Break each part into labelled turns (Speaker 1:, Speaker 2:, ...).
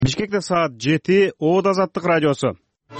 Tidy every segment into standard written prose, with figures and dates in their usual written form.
Speaker 1: Бишкекте саат 7, Оод Азаттык радиосу.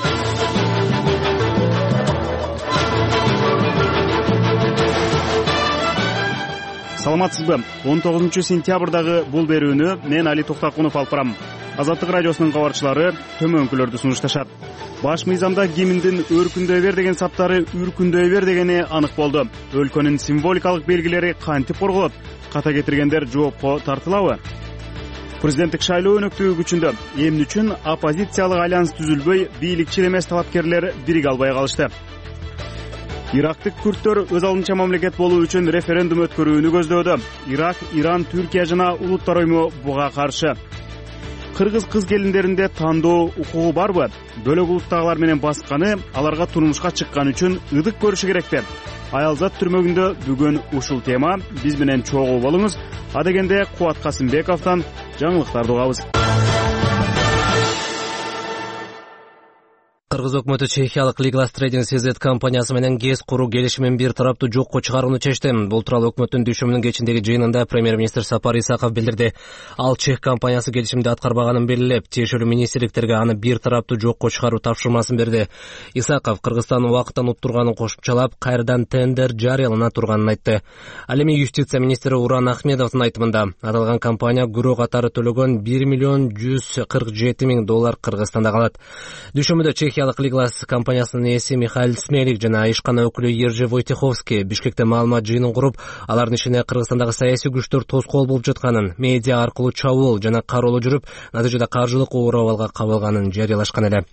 Speaker 1: Саламатсызбы? 19-сентябрдагы бул берүүнү мен Али Токтакунов алып барам. Азаттык радиосунун кабарчылары төмөнкүлөрдү сунушташат. Баш мыйзамда гимндин өркүндөй бер деген саптары үркүндөй бер дегени анык болду. Өлкөнүн символикалык белгилери кантип корголот? Ката кетиргендер жоопко тартылабы? Президенттик шайлоо өнөктүгү күчүндө эмне үчүн оппозициялык альянс түзүлбөй, бийликчил эмес талапкерлер бириге албай калышты? Ирактык күрттөр өз алдынча мамлекет болуу үчүн референдум өткөрүүнү көздөдө. Ирак, Иран, Түркия жана Улуттар уюму буга каршы. Кыргыз кыз келиндеринде тандоо укугу барбы? Бөлөк улуттагылар менен басканы аларга турмушка чыккан үчүн ыдык көрүшү керекпи? Аялзат түрмөгүндө бүгүн ушул тема. Биз менен чогуу болуңуз. Адегенде Кубат Касымбековдон жаңылыктарды угабыз.
Speaker 2: Кыргыз өкмөтү чехиялык Liglas Trading CZ компаниясы менен ГЭС куруу келишимин бир тараптуу жокко чыгарууну чечти. Бул тууралуу өкмөттүн дүйшөмүнүн кечиндеги жыйынында премьер-министр Сапар Исаков билдирди. Ал чех компаниясы келишимди аткарбаганын белгилеп, тиешелүү министрликтерге аны бир тараптуу жокко чыгаруу тапшырмасын берди. Исаков Кыргызстан убакыттан уттурганын кошумчалап, кайрадан тендер жарыялана турганын айтты. Ал эми юстиция министри Уран Ахмедовдун айтымында, аталган компания күрөө катары төлөгөн $1,147,000 Кыргызстанда калат. Дүйшөмүдө Чехиялык Liglas компаниясынын ээси Михаил Смелик жана ишкана өкүлү Ержи Войтеховский Бишкекте маалымат жыйынын куруп, алардын ишине Кыргызстандагы саясий күчтөр тоскоол болуп жатканын, медиа аркылуу чабуул жана кароолоо жүрүп, натыйжада каржылык оор абалга кабылганын жарыялашкан эле.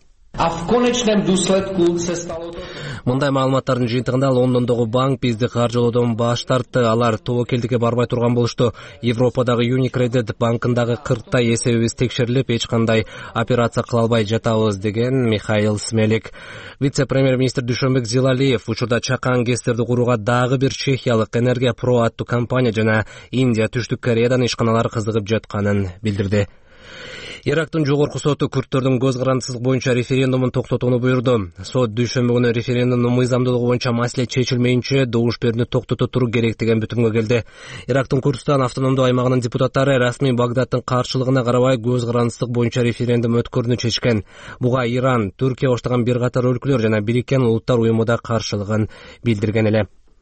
Speaker 2: Мындай маалыматтардын жыйынтыгында Лондондогу банк бизди каржылоодон баш тартты. Алар тобокелдикке барбай турган болушту. Европадагы Unicredit банкындагы 40 эсебибиз текшерилип, эч кандай операция кыла албай жатабыз, деген Михаил Смелик. Вице-премьер-министр Дүйшөнбек Зилалиев учурда чакан ГЭСтерди курууга дагы бир чехиялык Энергия Про аттуу компания жана Индия, Түштүк Кореядан ишканалар кызыгып жатканын билдирди. Ирактын жогорку соту күрттөрдүн көз карандысыздык боюнча референдумун токтотууну буйрду. Сот дүйшөмбү күнү референдумдун мыйзамдуулугу боюнча маселе чечилмейинче добуш берүүнү токтото туруу керек деген бүтүмгө келди. Ирактын Курдистан автономдуу аймагынын депутаттары расмий Багдадтын каршылыгына карабай көз карандысыздык боюнча референдум өткөрүүнү чечкен. Буга Иран, Түркия баштаган бир катар өлкөлөр жана Бириккен Улуттар уюму да каршылыгын билдирген эле.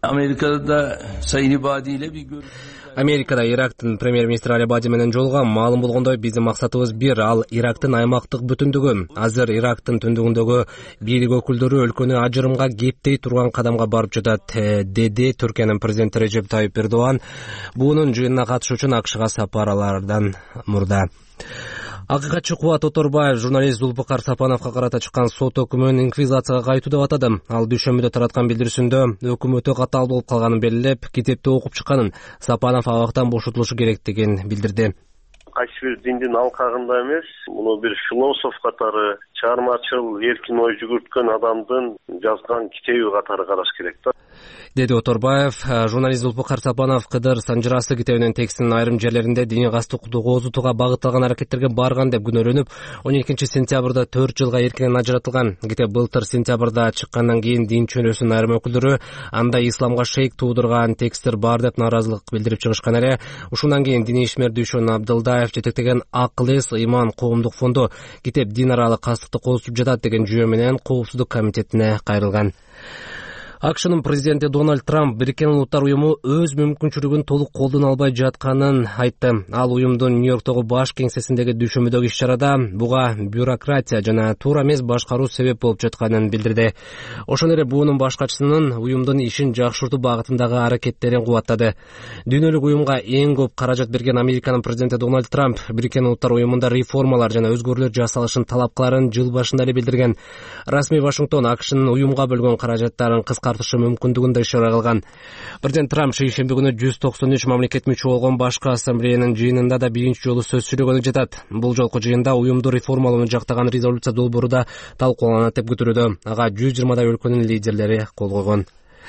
Speaker 2: Америкада Ирактын премьер-министри Али Бади менен жолугам. Маалым болгондой, биздин максатыбыз бир, ал Ирактын аймактык бүтүндүгү. Азыр Ирактын түндүгүндөгү бийлик өкүлдөрү өлкөнү ажырымга кептей турган кадамга барып жатат, деди Түркиянын президенти Режеп Тайип Эрдоган буунун жыйынына катышуу үчүн АКШга сапарлардан мурда. Акыйкатчы Кубат Оторбаев журналист Зулпукар Сапановго карата чыккан сот өкүмүн инквизицияга кайтуу деп атады. Ал дүйшөмбүдө тараткан билдирүүсүндө өкүм өтө катаал болуп калганын белгилеп, китепти окуп чыкканын, Сапанов абактан бошотулушу керектигин билдирди.
Speaker 3: Кайсы бир диндин алкагында эмес, муну бир философ катары, чыгармачыл эркин ой жүгүрткөн адамдын жазган китеби катары караш керек да,
Speaker 2: деди Оторбаев. Журналист Зулпукар Сапанов Кыдыр Санжырасы китебинин текстинин айрым жерлеринде диний кастыктуу козутууга багытталган аракеттерге барган деп күнөөлөнүп, 12-сентябрда 4 жылга эркинен ажыратылган. Китеп былтыр сентябрда чыккандан кийин дин чөнөөсүнүн айрым өкүлдөрү анда исламга шейк туудурган тексттер бар деп нааразылык билдирип чыгышкан эле. Ушундан кийин диний ишмер Дүйшөн Абдылдаев жетектеген Акыл-эс Иман коомдук фонду китеп дин аралык кастыкты козутуп жатат деген жүйө менен Коопсуздук комитетине кайрылган. АКШнын президенти Дональд Трамп Бириккен Улуттар уюму өз мүмкүнчүлүгүн толук колдоно албай жатканын айтты. Ал уюмдун Нью-Йорктогу баш кеңсесиндеги дүйшөмбүдөгү иш-чарада буга бюрократия жана туура эмес башкаруу себеп болуп жатканын билдирди. Ошондой эле буунун башкачысынын уюмдун ишин жакшыртуу багытындагы аракеттерин кубаттады. Дүйнөлүк уюмга эң көп каражат берген Американын президенти Дональд Трамп Бириккен Улуттар уюмунда реформалар жана өзгөрүүлөр жасалышын талап кыларын жыл башында эле билдирген. Расмий Вашингтон АКШнын уюмга бөлгөн каражаттарын кыскартышы мүмкүндүгүн да ишара кылган. Президент Трамп шейшемби күнү 193 мамлекет мүчө болгон башкы ассамблеянын жыйынында да биринчи жолу сөз сүйлөгөнү жатат. Бул жолку жыйында уюмду реформалоону жактаган резолюция долбоору да талкууланат деп күтүлүүдө. Ага 120 өлкөнүн лидерлери кол койгон.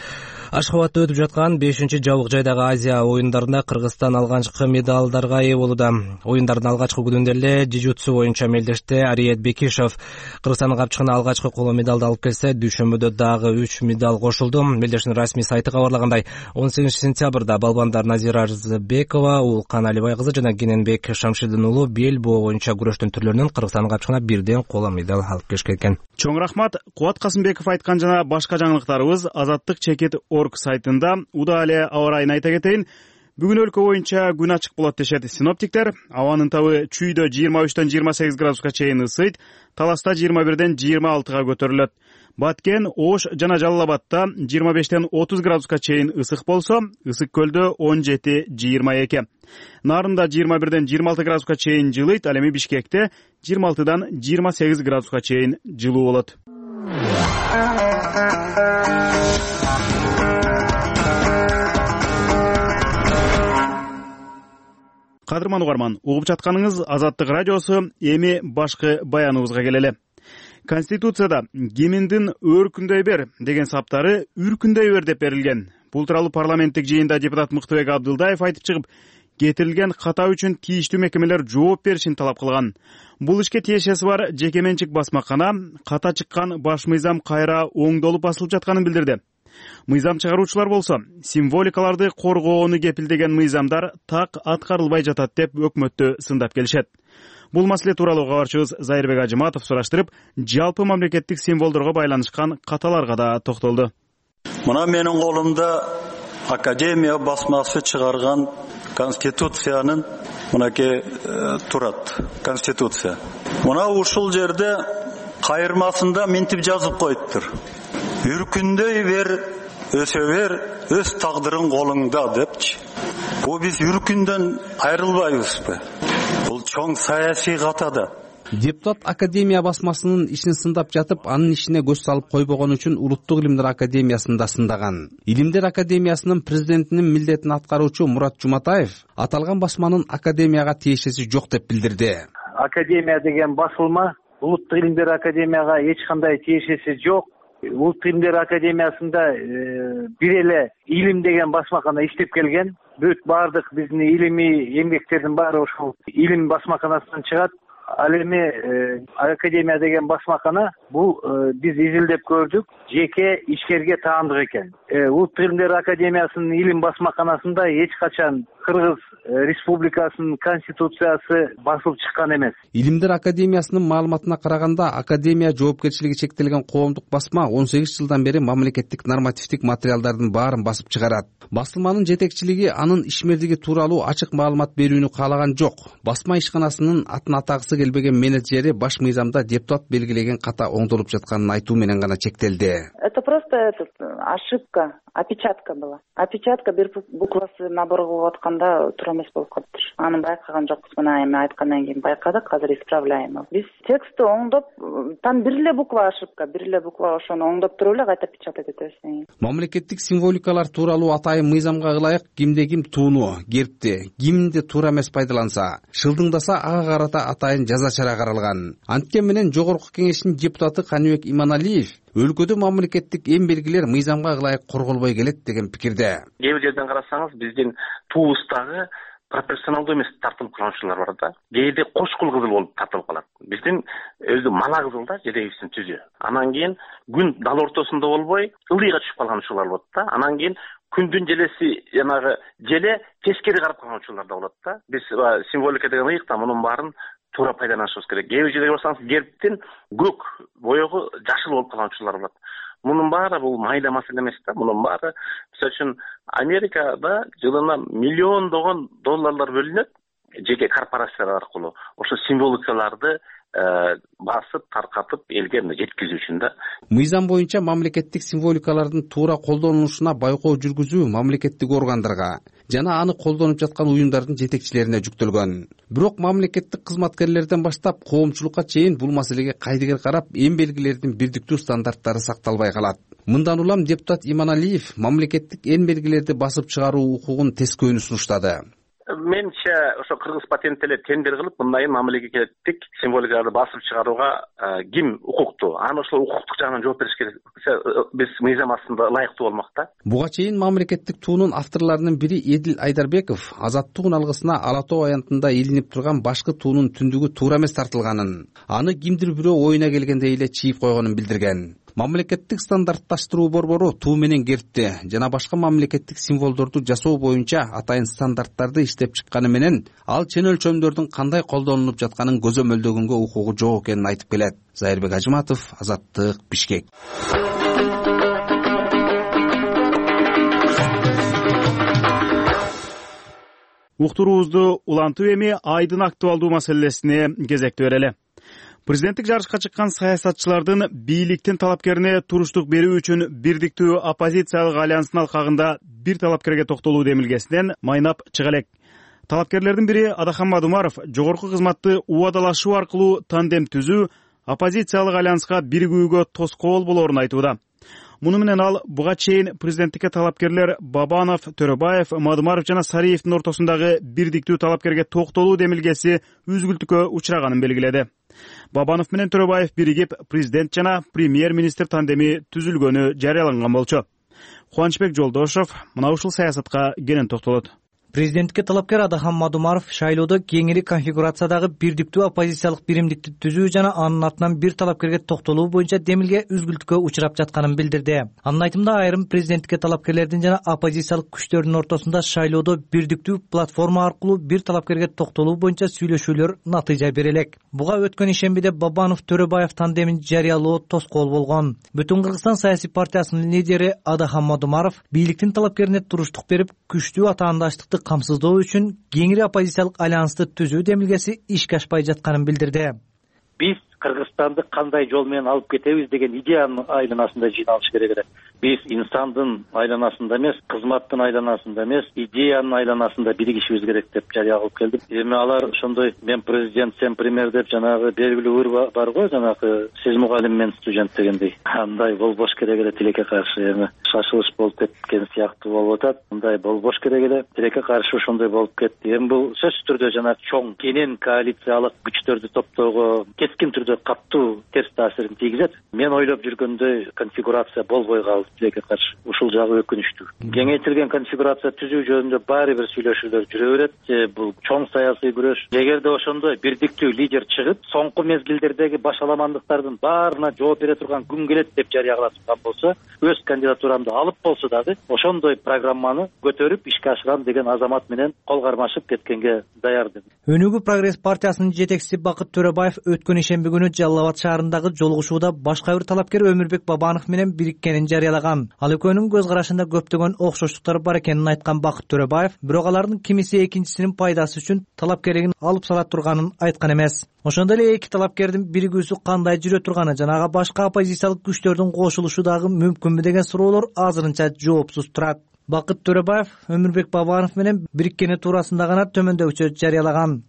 Speaker 2: Ашхабадда өтүп жаткан 5-жабык жайдагы Азия оюндарында Кыргызстан алгачкы медалдарга ээ болууда. Оюндардын алгачкы күнүндө эле джиу-джитсу боюнча мелдеште Ариет Бекишев Кыргызстандын капчыгына алгачкы коло медалды алып келсе, дүйшөмбөдө дагы 3 медаль кошулду. Мелдештин расмий сайты кабарлагандай, 18-сентябрда балбандар Назира Арзыбекова, Улкан Алибай кызы жана Кененбек Шамшидин уулу бел боо боюнча күрөштүн түрлөрүнөн Кыргызстандын капчыгына бирден коло медаль алып келишкен экен.
Speaker 1: Чоң рахмат. Кубат Касымбеков айткан жана башка жаңылыктарыбыз Азаттык чекит орг сайтында. Уда эле аба ырайын айта кетейин. Бүгүн өлкө боюнча күн ачык болот дешет синоптиктер. Абанын табы Чүйдө 23-тан 28 градуска чейин ысыйт, Таласта 21-ден 26-га көтөрүлөт. Баткен, Ош жана Жалал Абадта 25-тен 30 градуска чейин ысык болсо, Ысык көлдө 17-22. Нарында 21-ден 26 градуска чейин жылыйт, ал эми Бишкекте 26-дан 28 градуска чейин жылуу болот. Кадырман угарман, угуп жатканыңыз Азаттык радиосу. Эми башкы баяныбызга келели. Конституцияда киминдин өркүндөй бер деген саптары үркүндөй бер деп берилген. Бул тууралуу парламенттик жыйында депутат Мыктыбек Абдылдаев айтып чыгып, кетирилген ката үчүн тийиштүү мекемелер жооп беришин талап кылган. Бул ишке тиешеси бар жеке менчик басмакана ката чыккан баш мыйзам кайра оңдолуп басылып жатканын билдирди. Мыйзам чыгаруучулар болсо, символикаларды коргоону кепилдеген мыйзамдар так аткарылбай жатат деп өкмөттү сындап келишет. Бул маселе тууралуу кабарчыбыз Зайырбек Ажыматов сураштырып, жалпы мамлекеттик символдорго байланышкан каталарга да токтолду.
Speaker 4: Мына менин колумда Академия басмасы чыгарган Конституциянын мынакей турат. Конституция. Мына ушул жерде кайырмасында мынтип жазып коюптур. Үркүндөй бер, өсө бер, өз тагдырың колуңда депчи. Бул биз үркүндөн айрылбайбызбы? Бул чоң саясий катада.
Speaker 5: Депутат Академия басмасынын ишин сындап жатып, анын ишине көз салып койбогон үчүн Улуттук илимдер академиясында сындаган. Илимдер академиясынын президентинин милдетин аткаруучу Мурат Жуматаев аталган басманын академияга тиешеси жок деп билдирди.
Speaker 6: Академия деген басылма Улуттук илимдер академияга эч кандай тиешеси жок. Улуттук илимдер академиясында бир эле илим деген басмакана иштеп келген. Бүт бардык биздин илимий эмгектердин баары ошол илим басмаканасынан чыгат. Ал эми Академия деген басмакана бул биз изилдеп көрдүк, жеке ишкерге таандык экен. Улуттук илимдер академиясынын илим басмаканасында эч качан Кыргыз Республикасынын конституциясы басылып чыккан эмес.
Speaker 5: Илимдер академиясынын маалыматына караганда, академия жоопкерчилиги чектелген коомдук басма 18 жылдан бери мамлекеттик нормативдик материалдардын баарын басып чыгарат. Басылманын жетекчилиги анын ишмердиги тууралуу ачык маалымат берүүнү каалаган жок. Басма ишканасынын атын атагысы келбеген менеджери баш мыйзамда депутат белгилеген ката оңдолуп жатканын айтуу менен гана чектелди.
Speaker 7: Это просто ошибка, опечатка была. Опечатка бир буквасы набор кылып атканда туура эмес болуп калыптыр. Аны байкаган жокпуз. Мына эми айткандан кийин байкадык, азыр исправляем. Биз текстти оңдоп, там бир эле буква ошибка, бир эле буква ошону оңдоп туруп эле кайта печатать этебиз.
Speaker 5: Мамлекеттик символикалар тууралуу атайын мыйзамга ылайык кимде ким тууну, гербти, кимди туура эмес пайдаланса, шылдыңдаса ага карата атайын жаза чара каралган. Анткени менен Жогорку Кеңештин депутаты Каныбек Иманалиев өлкөдө мамлекеттик эң белгилер мыйзамга ылайык корголбой келет деген пикирде.
Speaker 8: Кээ бир жерден карасаңыз, биздин туубуздагы пропорционалдуу эмес тартылып калган учурлар бар да. Кээде кошкул кызыл болуп тартылып калат. Биздин өзү мала кызыл да, жеребиздин түзү. Анан кийин күн дал ортосунда болбой, ылдыйга түшүп калган учурлар болот да. Анан кийин күндүн желеси жанагы желе тескери карап калган учурлар да болот да. Биз символика деген ыйыкта мунун баарын туура пайдаланышыбыз керек. Кээ бир жерге барсаңыз, гербтин көк боёгу жашыл болуп калган учурлар болот. Мунун баары бул майда маселе эмес да. Мунун баары мисалы үчүн Америкада жылына миллиондогон долларлар бөлүнөт жеке корпорациялар аркылуу. Ошо символикаларды басып, таркатып элге жеткизүү үчүн да.
Speaker 5: Мыйзам боюнча мамлекеттик символикалардын туура колдонулушуна байкоо жүргүзүү мамлекеттик органдарга жана аны колдонуп жаткан уюмдардын жетекчилерине жүктөлгөн. Бирок мамлекеттик кызматкерлерден баштап коомчулукка чейин бул маселеге кайдыгер карап, эң белгилердин бирдиктүү стандарттары сакталбай калат. Мындан улам депутат Иманалиев мамлекеттик эң белгилерди басып чыгаруу укугун тескөөнү сунуштады.
Speaker 8: менимче ошо кыргыз патент эле тендер кылып мындай мамлекеттик символикаларды басып чыгарууга ким укуктуу, аны ошол укуктук жагынан жооп бериш керек. Биз мыйзам астында ылайыктуу болмок да.
Speaker 5: Буга чейин мамлекеттик туунун авторлорунун бири Эдил Айдарбеков азаттык алгысына Ала Тоо аянтында илинип турган башкы туунун түндүгү туура эмес тартылганын, аны кимдир бирөө оюна келгендей эле чийип койгонун билдирген. Мамлекеттик стандартташтыруу борбору туу менен гербти жана башка мамлекеттик символдорду жасоо боюнча атайын стандарттарды иштеп чыкканы менен ал чен өлчөмдөрдүн кандай колдонулуп жатканын көзөмөлдөгөнгө укугу жок экенин айтып келет. Зайырбек Ажыматов, Азаттык, Бишкек.
Speaker 1: Уктуруубузду улантып эми айдын актуалдуу маселесине кезекти берели. Президенттик жарышка чыккан саясатчылардын бийликтин талапкерине туруштук берүү үчүн бирдиктүү оппозициялык альянстын алкагында бир талапкерге токтолуу демилгесинен майнап чыга элек. Талапкерлердин бири Адахан Мадумаров жогорку кызматты убадалашуу аркылуу тандем түзүү оппозициялык альянска биригүүгө тоскоол болоорун айтууда. Муну менен ал буга чейин президенттикке талапкерлер Бабанов, Төрөбаев, Мадумаров жана Сариевдин ортосундагы бирдиктүү талапкерге токтолуу демилгеси үзгүлтүккө учраганын белгиледи. Бабанов менен Төрөбаев биригип президент жана премьер-министр тандеми түзүлгөнү жарыяланган болчу. Кубанычбек Жолдошов мына ушул саясатка кенен токтолот.
Speaker 9: Президенттикке талапкер Адахан Мадумаров шайлоодо кеңири конфигурациядагы бирдиктүү оппозициялык биримдикти түзүү жана анын артынан бир талапкерге токтолуу боюнча демилге үзгүлтүккө учурап жатканын билдирди. Анын айтымында айрым президенттикке талапкерлердин жана оппозициялык күчтөрдүн ортосунда шайлоодо бирдиктүү платформа аркылуу бир талапкерге токтолуу боюнча сүйлөшүүлөр натыйжа бере элек. Буга өткөн ишембиде Бабанов Төрөбаев тандемин жарыялоо тоскоол болгон. Бүтүн Кыргызстан саясий партиясынын лидери Адахан Мадумаров бийликтин талапкерине туруштук берип, күчтүү атаандаштыкты камсыздоо үчүн кеңири оппозициялык альянсты түзүү демилгеси ишке ашпай жатканын билдирди.
Speaker 6: Биз Кыргызстанды кандай жол менен алып кетебиз деген идеянын айланасында жыйналыш керек эле. Биз инсандын айланасында эмес, кызматтын айланасында эмес, идеянын айланасында биригишибиз керек деп жарыя кылып келдим. Эми алар ошондой мен президент, сен премьер деп жанагы белгилүү ыр бар го, жанагы сиз мугалим мен студент дегендей. Андай болбош керек эле тилекке каршы. Эми шашылыш болуп кеткен сыяктуу болуп атат. Мындай болбош керек эле. Тилекке каршы ошондой болуп кетти. Эми бул сөзсүз түрдө жанагы чоң кенен коалициялык күчтөрдү топтоого кескин түрдө каттуу терс таасирин тийгизет. Мен ойлоп жүргөндөй конфигурация болбой калды тилекке каршы. Ушул жагы өкүнүчтүү. Кеңейтилген конфигурация түзүү жөнүндө баары бир сүйлөшүүлөр жүрө берет. Бул чоң саясий күрөш. Эгерде ошондой бирдиктүү лидер чыгып, соңку мезгилдердеги башаламандыктардын баарына жооп бере турган күн келет деп жарыялаган болсо, өз кандидатурамды алып болсо дагы ошондой программаны көтөрүп ишке ашырам деген азамат менен кол кармашып кеткенге даярдым.
Speaker 9: Өнүгүү прогресс партиясынын жетекчиси Бакыт Төрөбаев өткөн ишемби күнү Жалал Абад шаарындагы жолугушууда башка бир талапкер Өмүрбек Бабанов менен бириккенин жарыялаган. Ал экөөнүн көз карашында көптөгөн окшоштуктар бар экенин айткан Бакыт Төрөбаев, бирок алардын кимиси экинчисинин пайдасы үчүн талапкерлигин алып сала турганын айткан эмес. Ошондой эле эки талапкердин биригүүсү кандай жүрө турганы жана башка оппозициялык күчтөрдүн кошулушу дагы мүмкүнбү деген суроолор азырынча жоопсуз турат. Бакыт Төрөбаев Өмүрбек Бабанов менен бириккени туурасында гана төмөндөчү жарыялаган.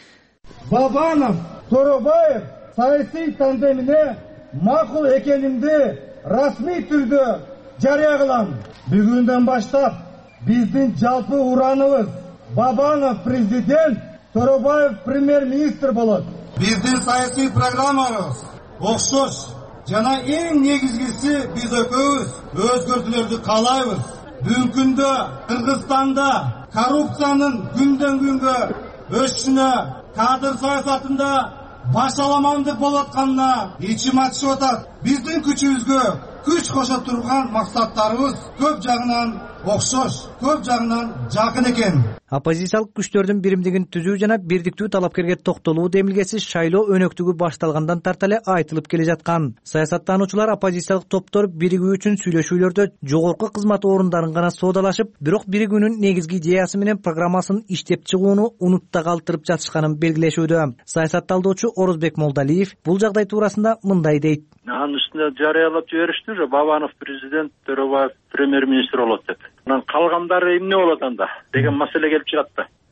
Speaker 10: Бабанов, Төрөбаев саясий тандемине макул экенимди расмий түрдө жарыя кылам. Бүгүндөн баштап биздин жалпы ураныбыз Бабанов президент, Төрөбаев премьер-министр болот. Биздин саясий программабыз окшош жана эң негизгиси биз экөөбүз өзгөртүүлөрдү каалайбыз. Бүгүнкү күндө Кыргызстанда коррупциянын күндөн күнгө өсүшүнө, кадр саясатында башаламандык болуп атканына ичим ачышып атат. Биздин күчүбүзгө күч кошо турган максаттарыбыз көп жагынан окшош, көп жагынан жакын экен.
Speaker 9: Оппозициялык күчтөрдүн биримдигин түзүү жана бирдиктүү талапкерге токтолуу демилгеси шайлоо өнөктүгү башталгандан тарта эле айтылып келе жаткан. Саясаттануучулар оппозициялык топтор биригүү үчүн сүйлөшүүлөрдө жогорку кызмат орундарын гана соодалашып, бирок биригүүнүн негизги идеясы менен программасын иштеп чыгууну унутта калтырып жатышканын белгилешүүдө. Саясат талдоочу Орозбек Молдалиев бул жагдай туурасында мындай дейт.
Speaker 11: Анын үстүнө жарыялап жиберишти уже Бабанов президент, Төрөбаев премьер-министр болот деп. Анан калгандары эмне болот анда деген маселе келип чыгат да.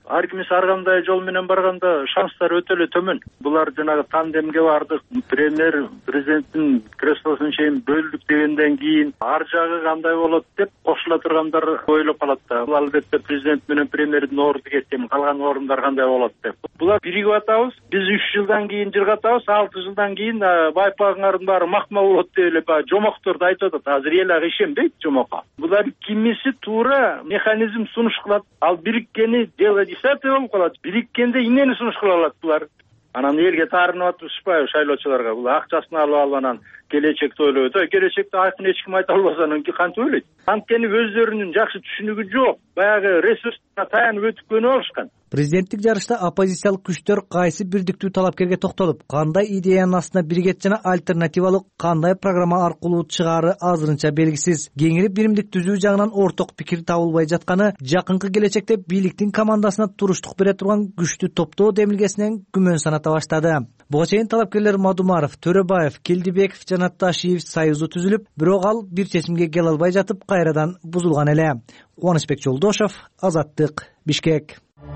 Speaker 11: ар кимиси ар кандай жол менен барганда шанстары өтө эле төмөн. Булар жанагы тандемге бардык, премьер президенттин креслосун чейин бөлдүк дегенден кийин ар жагы кандай болот деп кошула тургандар ойлоп калат да. Бул албетте президент менен премьердин орду кеткен, калган орундар кандай болот деп. Булар биригип атабыз. Биз 3 жылдан кийин жыргатабыз, 6 жылдан кийин байпагыңардын баары макма болот деп эле баягы жомокторду айтып атат. Азыр эл ага ишенбейт жомокко. Булар кимиси туура механизм сунуш кылат. Ал бириккени дело десятое болуп калат. Бириккенде эмнени сунуш кыла алат булар? Анан элге таарынып атышпайбы шайлоочуларга? Бул акчасын алып анан келечекти ойлойт. Келечекти айкын эч ким айта албаса анан кантип ойлойт? Анткени өздөрүнүн жакшы түшүнүгү жок. Баягы ресурска таянып өтүп көнүп алышкан.
Speaker 9: Президенттик жарышта оппозициялык күчтөр кайсы бирдиктүү талапкерге токтолуп, кандай идеянын астына биригет жана альтернативалык кандай программа аркылуу чыгаары азырынча белгисиз. Кеңири биримдик түзүү жагынан орток пикир табылбай жатканы жакынкы келечекте бийликтин командасына туруштук бере турган күчтү топтоо демилгесинен күмөн саната баштады. Буга чейин талапкерлер Мадумаров, Төрөбаев, Келдибеков жана Ташиев союзу түзүлүп, бирок ал бир чечимге келе албай жатып кайрадан бузулган эле. Кубанычбек Жолдошов, Азаттык, Бишкек.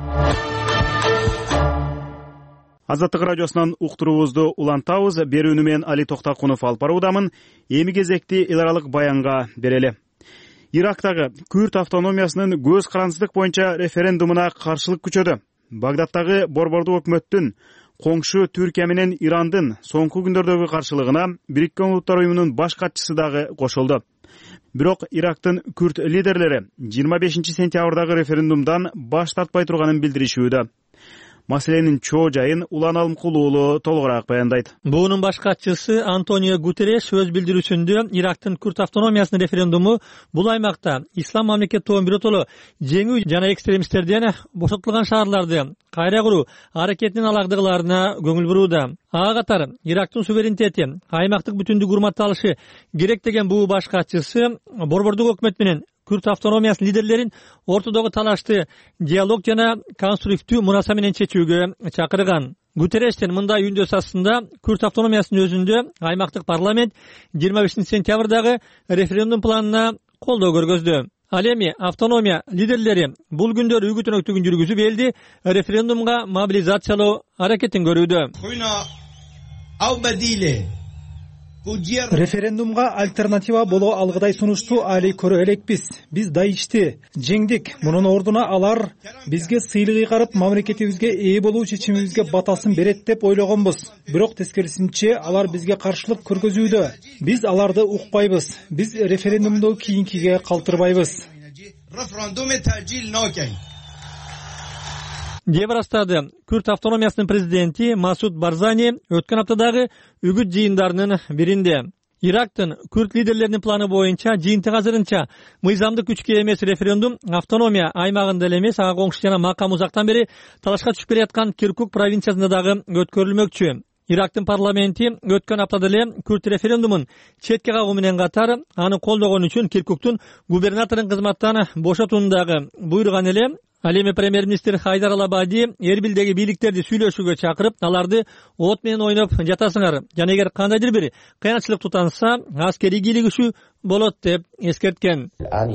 Speaker 1: Азаттык радиосунан уктуруубузду улантабыз. Берүүнү мен Али Токтакунов алып баруудамын. Эми кезекти эл аралык баянга берели. Ирактагы Күрд автономиясынын көз карандысыздык боюнча референдумуна каршылык күчөдү. Багдадтагы борбордук өкмөттүн коңшу Түркия менен Ирандын соңку күндөрдөгү каршылыгына Бириккен Улуттар уюмунун баш катчысы дагы кошулду. Бирок Ирактын күрд лидерлери 25 сентябрдагы референдумдан баш тартпай турганын билдиришүүдө. Маселенин чоо жайын Улан Алымкул уулу толугураак баяндайт.
Speaker 12: Буунун баш катчысы Антонио Гутерреш өз билдирүүсүндө Ирактын күрд автономиясынын референдуму бул аймакта ислам мамлекеттигин биротоло жеңүү жана экстремисттерден бошотулган шаарларды кайра куруу аракетинин алагдыгыларына көңүл бурууда. Ага катары Ирактын суверенитети, аймактык бүтүндүк урматталышы керек деген бул баш катчысы борбордук өкмөт менен Күрд автономиясынын лидерлерин ортодогу талашты диалог жана конструктивдүү мунаса менен чечүүгө чакырган. Гутеррештин мындай үндөс астында Күрд автономиясынын өзүндө аймактык парламент 25 сентябрдагы референдум планына колдоо көргөздү. Ал эми автономия лидерлери бул күндөр үгүт өнөктүгүн жүргүзүп элди референдумга мобилизациялоо аракетин көрүүдө.
Speaker 13: Референдумга альтернатива боло алгыдай сунушту али көрө элекпиз. Биз Даишти жеңдик. Мунун ордуна алар бизге сыйлык карып, мамлекетибизге ээ болуу чечимибизге батасын берет деп ойлогонбуз. Бирок тескерисинче алар бизге каршылык көргөзүүдө. Биз аларды укпайбыз. Биз референдумду кийинкиге калтырбайбыз.
Speaker 12: деп ырастады Күрд автономиясынын президенти Масуд Барзани өткөн аптадагы үгүт жыйындарынын биринде. Ирактын күрд лидерлеринин планы боюнча жыйынтык азырынча мыйзамдык күчкө эмес референдум автономия аймагында эле эмес, ага коңшу жана макам узактан бери талашка түшүп келаткан Киркук провинциясында дагы өткөрүлмөкчү. Ирактын парламенти өткөн аптада эле күрд референдумун четке кагуу менен катар аны колдогон үчүн Киркуктун губернаторун кызматтан бошотууну дагы буйруган эле. Ал эми премьер-министр Хайдар Алабади Эрбилдеги бийликтерди сүйлөшүүгө чакырып, аларды от менен ойноп жатасыңар. Жана эгер кандайдыр бир кыянчылык тутанса, аскерий кийлигишүү болот деп эскерткен.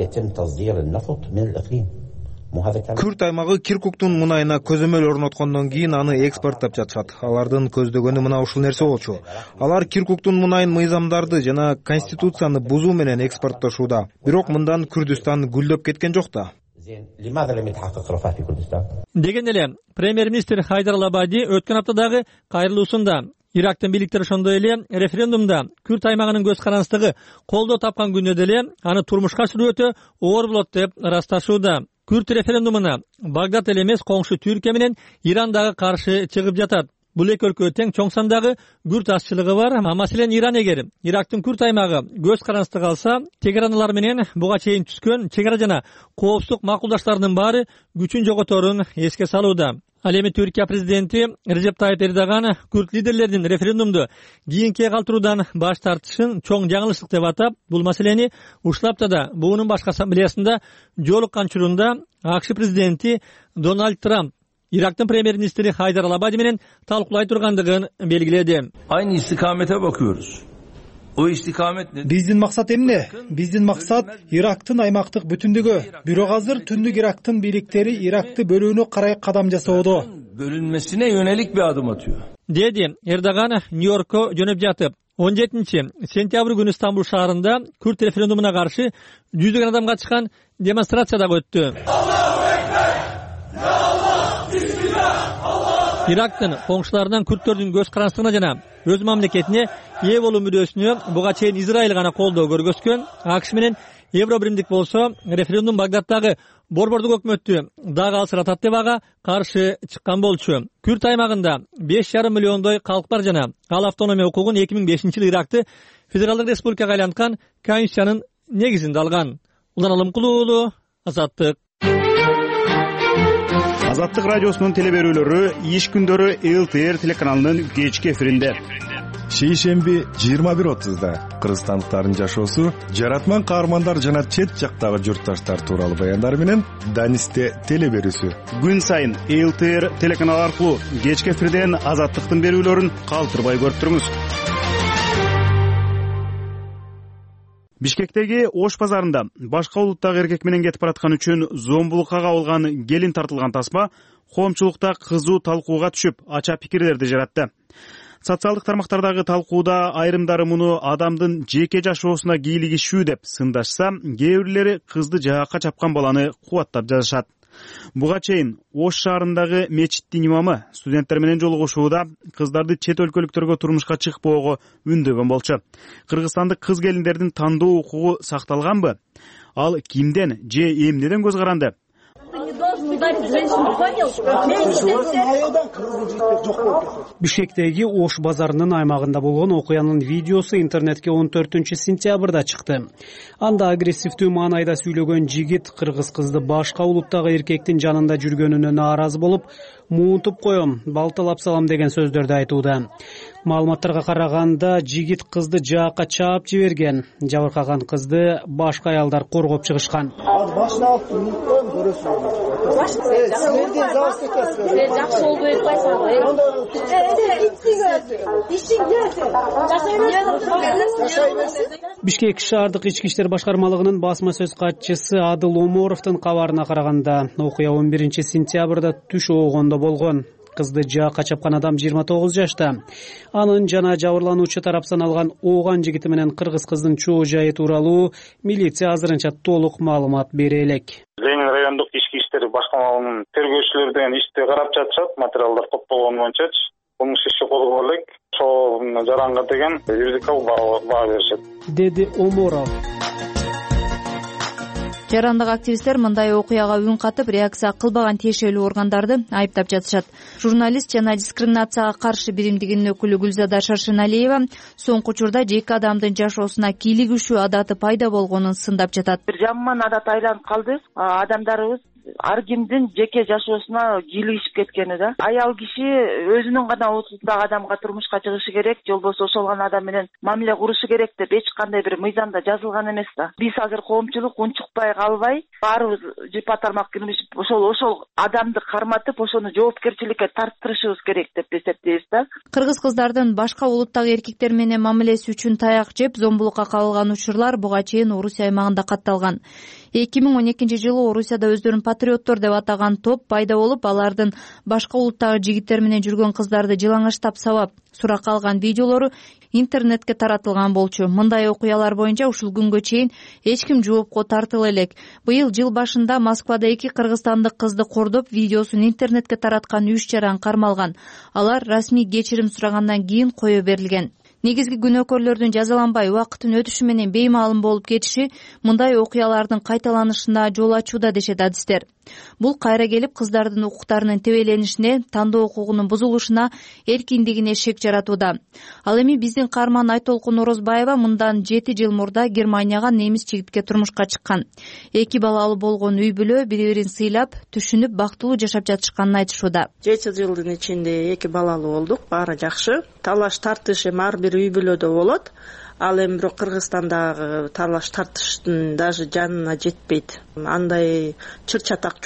Speaker 14: Күрд аймагы Киркуктун мунайына көзөмөл орноткондон кийин аны экспорттоп жатышат. Алардын көздөгөнү мына ушул нерсе болчу. Алар Киркуктун мунайын мыйзамдарды жана конституцияны бузуу менен экспорттошууда. Бирок мындан Күрдүстан гүлдөп кеткен жок да.
Speaker 12: Деген эле премьер-министр Хайдар Алабади өткөн аптадагы кайрылуусунда Ирактын бийликтери ошондой эле референдумда Күрд аймагынын көз карандысыздыгы колдоо тапкан күндө деле аны турмушка ашыруу өтө оор болот деп ырасташууда. Күрд референдумуна Багдад эле эмес, коңшу Түркия менен Иран дагы каршы чыгып жатат. Бул эки өлкө тең чоң сандагы күрд азчылыгы бар. Маселен, Иран эгер Ирактын күрд аймагы көз карандысты калса, Тегеранлар менен буга чейин түзгөн чегара жана коопсуздук макулдаштарынын баары күчүн жоготорун эске салууда. Ал эми Түркия президенти Режеп Тайып Эрдоган күрд лидерлеринин референдумду кийинкиге калтыруудан баш тартышын чоң жаңылыштык деп атап, бул маселени ушул аптада буунун башкы ассамблеясында жолуккан учурунда АКШ президенти Дональд Трамп Ирактын премьер-министри Хайдар Алабади менен талкуулай тургандыгын белгиледи.
Speaker 15: Aynı istikamete bakıyoruz.
Speaker 13: Биздин максат эмне? Биздин максат Ирактын аймактык бүтүндүгү. Бирок азыр Түндүк Ирактын бийликтери Иракты бөлүүнү карай кадам жасоодо.
Speaker 15: Bölünmesine yönelik bir adım atıyor.
Speaker 12: Dedi Erdogan Нью-Йоркко жөнөп жатып. 17-сентябрь күнү Стамбул шаарында Күрт референдумуна каршы жүздөгөн адамга чыккан демонстрация дагы өттү. Ирактын коңшуларынан күрттөрдүн көз карандысына жана өз мамлекетине ээ болуу мүдөөсүнө буга чейин Израиль гана колдоо көргөзгөн. АКШ менен Евро биримдик болсо референдум Багдадтагы борбордук өкмөттү дагы алсыратат деп ага каршы чыккан болчу. Күрт аймагында 5,5 миллиондой калк бар жана ал автономия укугун 2005-жылы Иракты федералдык республикага айланткан конституциянын негизинде алган. Улан Алымкулуу уулу, Азаттык.
Speaker 1: Азаттык радиосунун телеберүүлөрү иш күндөрү ЛТР телеканалынын кечки эфиринде.
Speaker 16: Шейшемби 21:30 кыргызстандыктардын жашоосу, жаратман каармандар жана чет жактагы журтташтар тууралуу баяндар менен Данисте телеберүүсү.
Speaker 1: Күн сайын ЛТР телеканалы аркылуу кечки эфирден Азаттыктын берүүлөрүн калтырбай көрүп туруңуз. Бишкектеги Ош базарында башка улуттагы эркек менен кетип бараткан үчүн зомбулукка кабылган келин тартылган тасма коомчулукта кызуу талкууга түшүп, ача пикирлерди жаратты. Социалдык тармактардагы талкууда айрымдары муну адамдын жеке жашоосуна кийлигишүү деп сындашса, кээ бирлери кызды жаакка чапкан баланы кубаттап жазышат. Буга чейин Ош шаарындагы мечиттин имамы студенттер менен жолугушууда кыздарды чет өлкөлүктөргө турмушка чыкпоого үндөгөн болчу. Кыргызстандык кыз келиндердин тандоо укугу сакталганбы? Ал кимден же эмнеден көз каранды?
Speaker 17: Бишкектеги Ош базарынын аймагында болгон окуянын видеосу интернетке 14-сентябрда чыкты. Анда агрессивдүү маанайда сүйлөгөн жигит кыргыз кызды башка улуттагы эркектин жанында жүргөнүнө нааразы болуп, муунтуп коем, балталап салам деген сөздөрдү айтууда. Маалыматтарга караганда жигит кызды жаакка чаап жиберген. Жабыркаган кызды башка аялдар коргоп чыгышкан. Бишкек шаардык ички иштер башкармалыгынын басма сөз катчысы Адыл Оморовдун кабарына караганда, окуя 11-сентябрда түш оогондо болгон. Кызды жаакка чапкан адам 29 жашта. Анын жана жабырлануучу тараптан алган ооган жигити менен кыргыз кыздын чоо жайы тууралуу милиция азырынча толук маалымат бере элек.
Speaker 18: Ленин райондук ички иштер башкармалыгынын тергөөчүлөрү деген ишти карап жатышат, материалдар топ болгон боюнчачы кылмыш иши козголуп элек. Ошол жаранга деген юридикалык баа беришет,
Speaker 17: деди Оморов.
Speaker 19: Жарандык активисттер мындай окуяга үн катып, реакция кылбаган тиешелүү органдарды айыптап жатышат. Журналист жана дискриминацияга каршы биримдигинин өкүлү Гүлзада Шаршеналиева соңку учурда жеке адамдын жашоосуна кийлигишүү адаты пайда болгонун сындап жатат.
Speaker 7: Бир жаман адат айланып калды. Адамдарыбыз ар кимдин жеке жашоосуна кийлигишип кеткени да. Аял киши өзүнүн гана утундагы адамга турмушка чыгышы керек, же болбосо ошол гана адам менен мамиле курушу керек деп эч кандай бир мыйзамда жазылган эмес да. Биз азыр коомчулук унчукпай калбай, баарыбыз жыпа тармак кирмешип, ошол адамды карматып, ошону жоопкерчиликке тарттырышыбыз керек деп эсептейбиз да.
Speaker 19: Кыргыз кыздардын башка улуттагы эркектер менен мамилеси үчүн таяк жеп, зомбулукка кабылган учурлар буга чейин Орусия аймагында катталган. 2012-жылы Орусияда өздөрүн патриоттор деп атаган топ пайда болуп, алардын башка улуттагы жигиттер менен жүргөн кыздарды жылаңачтап сабап, суракка алган видеолору интернетке таратылган болчу. Мындай окуялар боюнча ушул күнгө чейин эч ким жоопко тартыла элек. Быйыл жыл башында Москвада 2 кыргызстандык кызды кордоп, видеосун интернетке тараткан 3 жаран кармалган. Алар расмий кечирим сурагандан кийин кое берилген. Негизги күнөөкөрлөрдүн жазаланбай убакыттын өтүшү менен беймаалым болуп кетиши мындай окуялардын кайталанышына жол ачууда дешет адистер. Бул кайра келип кыздардын укуктарынын тебеленишине, тандоо укугунун бузулушуна, эркиндигине шек жаратууда. Ал эми биздин каарман Айтолкун Орозбаева мындан 7 жыл мурда Германияга немис жигитке турмушка чыккан. 2 балалуу болгон үй бүлө бири-бирин сыйлап, түшүнүп, бактылуу жашап жатышканын айтышууда.
Speaker 20: 7 жылдын ичинде 2 балалуу болдук, баары жакшы. Талаш тартыш эми ар бир үй бүлөдө болот. Ал эми бирок Кыргызстандагы талаш тартыштын даже жанына жетпейт. Андай чыр чатак жок.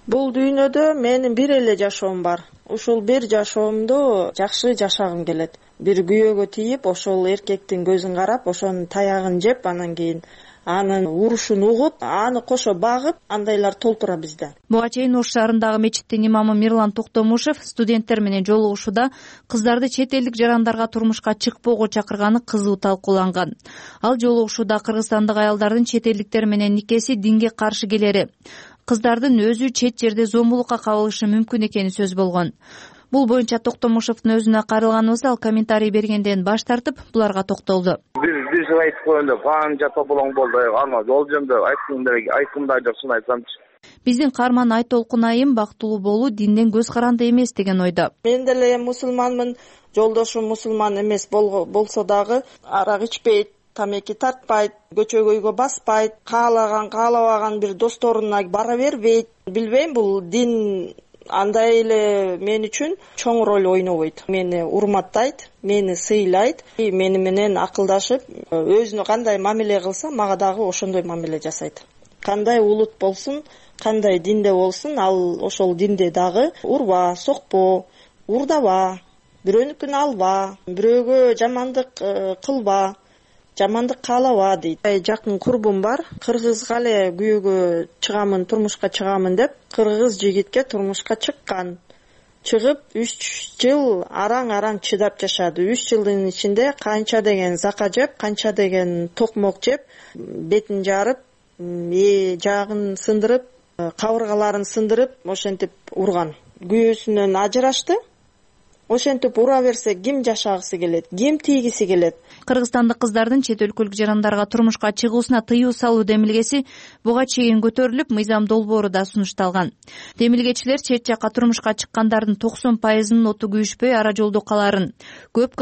Speaker 20: Бул дүйнөдө менин бир эле жашоом бар. Ушул бир жашоомду жакшы жашагым келет. Бир күйөөгө тийип, ошол эркектин көзүн карап, ошонун таягын жеп, анан кийин анын урушун угуп, аны кошо багып, андайлар толтура бизде.
Speaker 19: Буга чейин Ош шаарындагы мечиттин имамы Мирлан Токтомушев студенттер менен жолугушууда кыздарды чет элдик жарандарга турмушка чыкпоого чакырганы кызуу талкууланган. Ал жолугушууда кыргызстандык аялдардын чет элдиктер менен никеси динге каршы келери, кыздардын өзү чет жерде зомбулукка кабылышы мүмкүн экени сөз болгон. Бул боюнча Токтомушевдун өзүнө кайрылганыбызда ал комментарий бергенден баш тартып, буларга токтолду.
Speaker 21: Биз айтып коюнда канча тополоң болду, аны жол жөнүндө айткымда жок, шын айтсамчы.
Speaker 19: Биздин каарман Айтолкун айым бактылуу болуу динден көз каранды эмес деген ойдо.
Speaker 20: Мен деле мусулманмын, жолдошум мусулман эмес болсо дагы арак ичпейт, тамеки тартпайт, көчөгө үйгө баспайт, каалабаган бир досторуна бара бербейт. Билбейм, бул дин андай эле мен үчүн чоң роль ойнобойт. Мени урматтайт, мени сыйлайт, мени менен акылдашып, өзүнө кандай мамиле кылса, мага дагы ошондой мамиле жасайт. Кандай улут болсун, кандай динде болсун, ал ошол динде дагы урба, сокпо, урдаба, бирөөнүкүн алба, бирөөгө жамандык кылба, жамандык каалаба дейт. Жакын курбум бар, кыргызга эле күйөөгө чыгамын, турмушка чыгамын деп, кыргыз жигитке турмушка чыккан. Чыгып 3 жыл араң чыдап жашады. 3 жылдын ичинде канча деген зака жеп, канча деген токмок жеп, бетин жарып, жагын сындырып, кабыргаларын сындырып, ошентип урган. Күйөөсүнөн ажырашты. Ошентип ура берсе, ким жашагысы келет, ким тийгиси келет?
Speaker 19: Кыргызстандык кыздардын чет өлкөлүк жарандарга турмушка чыгуусуна тыюу салуу демилгеси буга чейин көтөрүлүп, мыйзам долбоору да сунушталган. Демилгечилер чет жакка турмушка чыккандардын 90%-нын оту күйүшпөй ара жолдо каларын, көп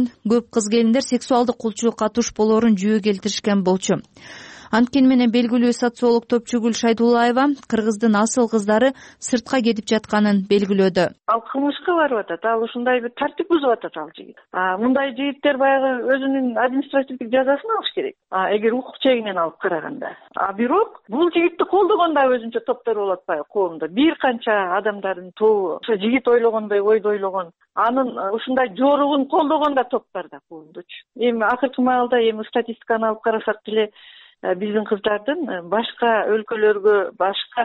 Speaker 19: кыз келиндер сексуалдык кулчулукка туш болоорун жүйө келтиришкен болчу. Анткени менен белгилүү социолог Топчугүл Шайдуллаева кыргыздын асыл кыздары сыртка кетип жатканын белгилөөдө.
Speaker 22: Ал кылмышка барып атат, ал ушундай бир тартип бузуп атат ал жигит. Мындай жигиттер баягы өзүнүн административдик жазасын алыш керек. Эгер укук чегинен алып караганда. Бирок бул жигитти колдогон да өзүнчө топтор болот атпайбы коомдо. Бир канча адамдардын тобу ошо жигит ойлогондой ойду ойлогон, анын ушундай жоругун колдогон да топ бар да коомдочу. Эми акыркы маалда статистиканы алып карасак деле биздин кыздардын башка өлкөлөргө,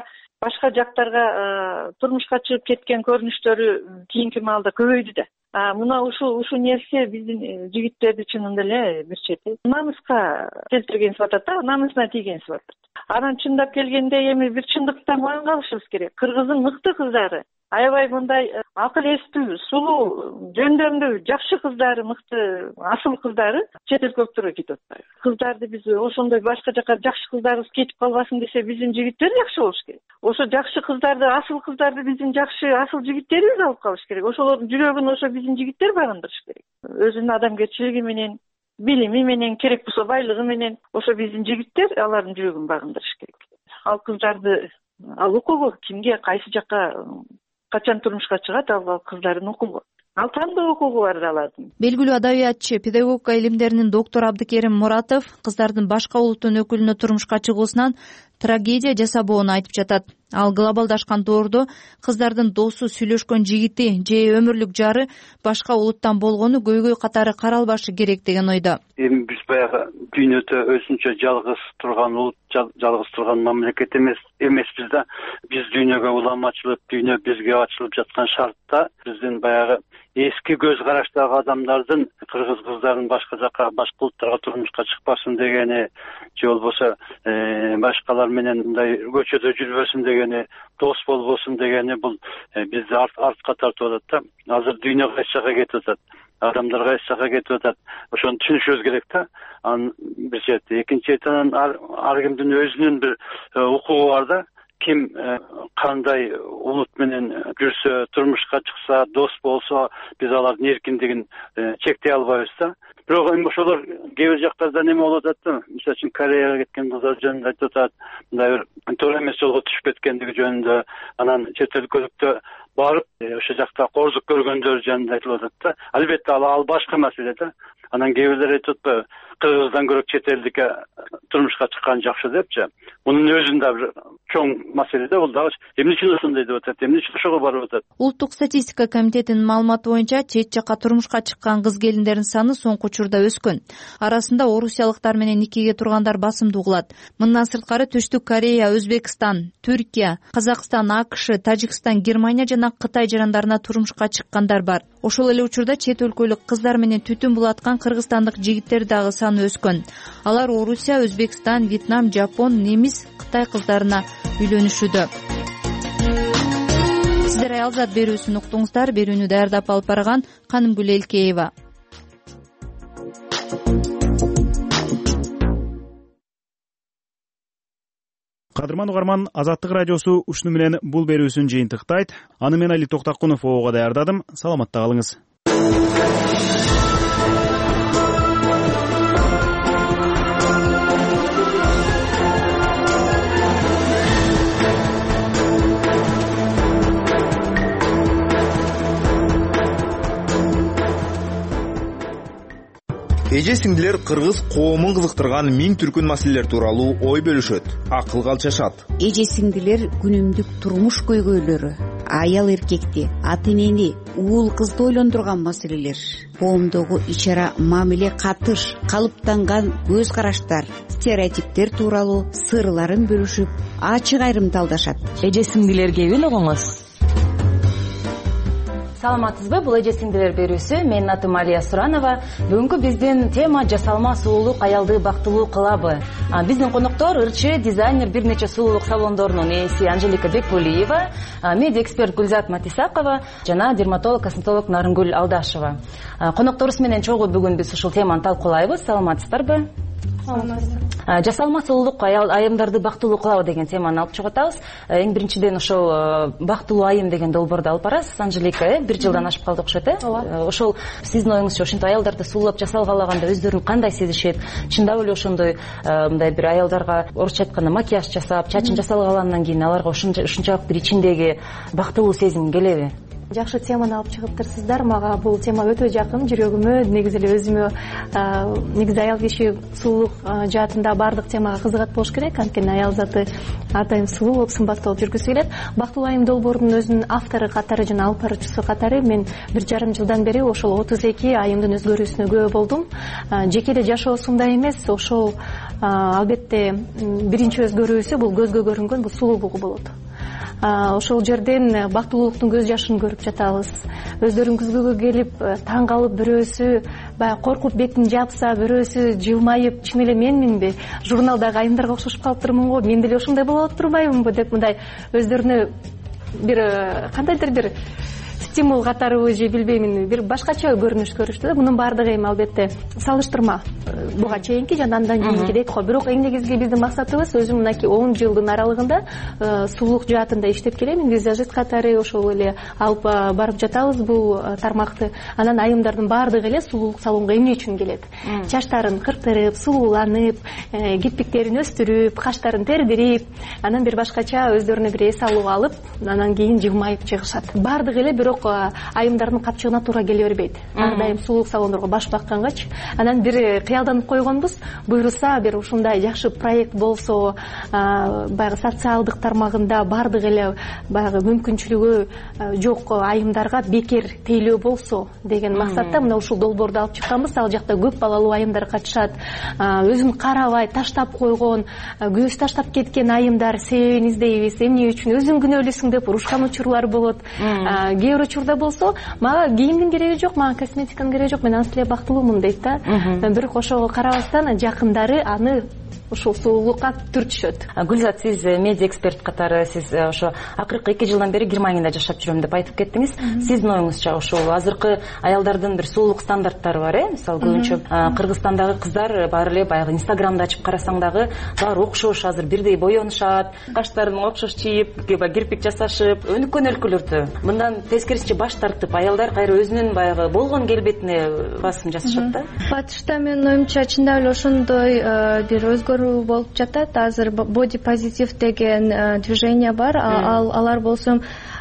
Speaker 22: башка жактарга турмушка чыгып кеткен көрүнүштөрү кийинки маалда көбөйдү да. Мына ушул нерсе биздин жигиттерди чынында эле бир чети намыска келтирген сыпатат да, намысына тийген сыпатат. Анан чындап келгенде эми бир чындыктан моюнга алышыбыз керек. Кыргыздын мыкты кыздары, аябай мындай акыл эстүү, сулуу, жөндөрүндө жакшы кыздары, мыкты асыл кыздары чет өлкөлүктөргө кетип атпайбы. Кыздарды биз ошондой башка жака жакшы кыздарыбыз кетип калбасын десе, биздин жигиттер жакшы болуш керек. Ошо жакшы кыздарды, асыл кыздарды биздин жакшы асыл жигиттерибиз алып калыш керек. Ошолордун жүрөгүн ошо биздин жигиттер багындырыш керек. Өзүнүн адамгерчилиги менен, билими менен, керек болсо байлыгы менен ошо биздин жигиттер алардын жүрөгүн багындырыш керек. Ал кыздарды, ал укугу кимге, кайсы жакка, качан турмушка чыгат, ал кыздардын укугу. Ал кандай укугу бар алардын?
Speaker 19: Белгилүү адабиятчы, педагогика илимдеринин доктору Абдыкерим Муратов кыздардын башка улуттун өкүлүнө турмушка чыгуусунан трагедия жасабоону айтып жатат. Ал глобалдашкан доордо кыздардын досу, сүйлөшкөн жигити же өмүрлүк жары башка улуттан болгону көйгөй катары каралбашы керек деген ойдо.
Speaker 23: Эми биз баягы дүйнөдө өзүнчө жалгыз турган улут, жалгыз турган мамлекет эмеспиз да. Биз дүйнөгө улам ачылып, дүйнө бизге ачылып жаткан шартта биздин баягы эски көз караштагы адамдардын кыргыз кыздарын башка жака, башка улуттарга турмушка чыкпасын дегени, же болбосо башкалар менен мындай көчөдө жүрбөсүн дегени, дос болбосун дегени, бул бизди артка тартып атат да. Азыр дүйнө кайсы жака кетип атат, адамдар кайсы жака кетип атат. Ошону түшүнүшүбүз керек да. Анын бир чети, экинчи четинен ар кимдин өзүнүн бир укугу бар да. Ким кандай улут менен жүрсө, турмушка чыкса, дос болсо, биз алардын эркиндигин чектей албайбыз да. Бирок эми ошолор кээ бир жактарда неме болуп атат да. Мисалы үчүн Кореяга кеткен кыздар жөнүндө айтып атат, мындай бир туура эмес жолго түшүп кеткендиги жөнүндө, анан чет өлкөлүктө барып, ошол жакта кордук көргөндөр жөнүндө айтылып атат да. Албетте ал башка маселе да. Анан кээ бирлер айтып атпайбы, кыргыздан көрө чет элдикке турмушка чыккан жакшы депчи. Мунун өзүн да бир чоң маселе да, бул дагы эмне үчүн ошондой деп атат, эмне үчүн ошого барып атат.
Speaker 19: Улуттук статистика комитетинин маалыматы боюнча чет жакка турмушка чыккан кыз келиндердин саны соңку учурда өскөн. Арасында орусиялыктар менен никеге тургандар басымдуу кылат. Мындан сырткары Түштүк Корея, Өзбекстан, Түркия, Казакстан, АКШ, Тажикстан, Германия жана Кытай жарандарына турмушка чыккандар бар. Ошол эле учурда чет өлкөлүк кыздар менен түтүн булаткан кыргызстандык жигиттер дагы саны өскөн. Алар Орусия, Өзбекстан, Вьетнам, Жапон, немис, Кытай кыздарына үйлөнүшүүдө. Сиздер аялзат берүүсүн уктуңуздар. Берүүнү даярдап алып барган Канымгүл Элкеева.
Speaker 1: Кадырман угарман, Азаттык радиосу ушуну менен бул берүүсүн жыйынтыктайт. Аны мен Али Токтакунов ого даярдадым. Саламатта калыңыз.
Speaker 14: Эже сиңдилер кыргыз коомун кызыктырган миң түркүн маселелер тууралуу ой бөлүшөт, акыл калчашат.
Speaker 2: Эже сиңдилер күнүмдүк турмуш көйгөйлөрү, аял эркекти, ата энени, уул кызды ойлондурган маселелер, коомдогу ич ара мамиле катыш, калыптанган көз караштар, стереотиптер тууралуу сырларын бөлүшүп, ачык айрымталдашат.
Speaker 3: Эже сиңдилерге үйлөгүңүз. Саламатсызбы? Бул эже сиңдилер берүүсү. Менин атым Алия Суранова. Бүгүнкү биздин тема жасалма сулуулук аялды бактылуу кылабы. Биздин коноктор ырчы дизайнер, бир нече сулуулук салондорунун ээси Анжелика Бекбулиева, медиа эксперт Гүлзат Матисакова жана дерматолог, косметолог Нарынгүл Алдашева. Конокторубуз менен чогуу бүгүн биз ушул теманы талкуулайбыз. Саламатсыздарбы? Жасалма сулуулук айымдарды бактылуу кылабы деген теманы алып чыгып атабыз. Эң биринчиден ошол бактылуу айым деген долбоорду алып барасыз. Анжелика, бир жылдан ашып калды окшойт, Ошол сиздин оюңузча ушинтип аялдарды сулуулап жасалгалаганда өздөрүн кандай сезишет? Чындап эле ошондой мындай бир аялдарга орусча айтканда макияж жасап, чачын жасалгандан кийин аларга ушунчалык бир ичиндеги бактылуу сезим келеби?
Speaker 4: Жакшы теманы алып чыгыптырсыздар. Мага бул тема өтө жакын, жүрөгүмө, негизи эле өзүмө. Негизи аял киши сулуулук жаатында баардык темага кызыгат болуш керек. Анткени аял заты атайын сулуу болуп, сымбаттуу болуп жүргүсү келет. Бактылуу айым долбоорунун өзүнүн автору катары жана алып баруучусу катары мен 1,5 жылдан бери ошол 32 айымдын өзгөрүүсүнө күбө болдум. Жеке эле жашоосунда эмес, ошол албетте биринчи өзгөрүүсү бул көзгө көрүнгөн бул сулуулугу болот. Ошол жерден бактылуулуктун көз жашын көрүп жатабыз. Өздөрүн күзгүгө келип, таң калып, бирөөсү баягы коркуп бетин жапса, бирөөсү жылмайып, чын эле менминби, журналдагы айымдарга окшошуп калыптырмын го, мен деле ошондой болуп турбаймынбы деп мындай өздөрүнө бир кандайдыр бир стимул катарыбы же билбеймин, бир башкача көрүнүш көрүштү да. Мунун баардыгы эми албетте салыштырма. Буга чейинки жана андан кийинки дейт го. Бирок эң негизги биздин максатыбыз өзүм мынакей 10 жылдын аралыгында сулуулук жаатында иштеп келемин. Визажист катары ошол эле алып барып жатабыз бул тармакты. Анан айымдардын баардыгы эле сулуулук салонго эмне үчүн келет? Чачтарын кыртырып, сулууланып, кирпиктерин өстүрүп, каштарын тердирип, анан бир башкача өздөрүнө бир эс алып алып, анан кийин жылмайып чыгышат. Баардыгы эле бирок айымдардын капчыгына туура келе бербейт. Ар дайым сулуулук салондорго баш баккангачы. Анан бир кыялданып койгонбуз, буйруса бир ушундай жакшы проект болсо, баягы социалдык тармагында баардык эле баягы мүмкүнчүлүгү жок айымдарга бекер тейлөө болсо деген максатта мына ушул долбоорду алып чыкканбыз. Ал жакта көп балалуу айымдар катышат. Өзүн карабай таштап койгон, көз таштап кеткен айымдар себебин издейбиз. Эмне үчүн өзүң күнөөлүүсүң деп урушкан учурлар болот. Кээ бир учурда болсо, мага кийимдин кереги жок, мага косметиканын кереги жок, мен анча эле бактылуумун дейт да. Бирок ошого карабастан жакындары аны ушул сулуулукка түртүшөт.
Speaker 3: Гүлзат, сиз медиа эксперт катары, сиз ошо акыркы 2 жылдан бери Германияда жашап жүрөм деп айтып кеттиңиз. Сиздин оюңузча ошол азыркы аялдардын бир сулуулук стандарттары бар, мисалы көбүнчө Кыргызстандагы кыздар баары эле баягы Инстаграмда ачып карасаң дагы баары окшош, азыр бирдей боенушат, каштарын окшош чийип, кирпик жасашып, өнүккөн өлкөлөрдө. Мындан тескерисинче баш тартып, аялдар кайра өзүнүн баягы болгон келбетине басым жасашат да.
Speaker 19: Батышта менин оюмча чындап эле ошондой бир өзгөрүү болуп жатат. Азыр боди позитив деген движение бар. Алар болсо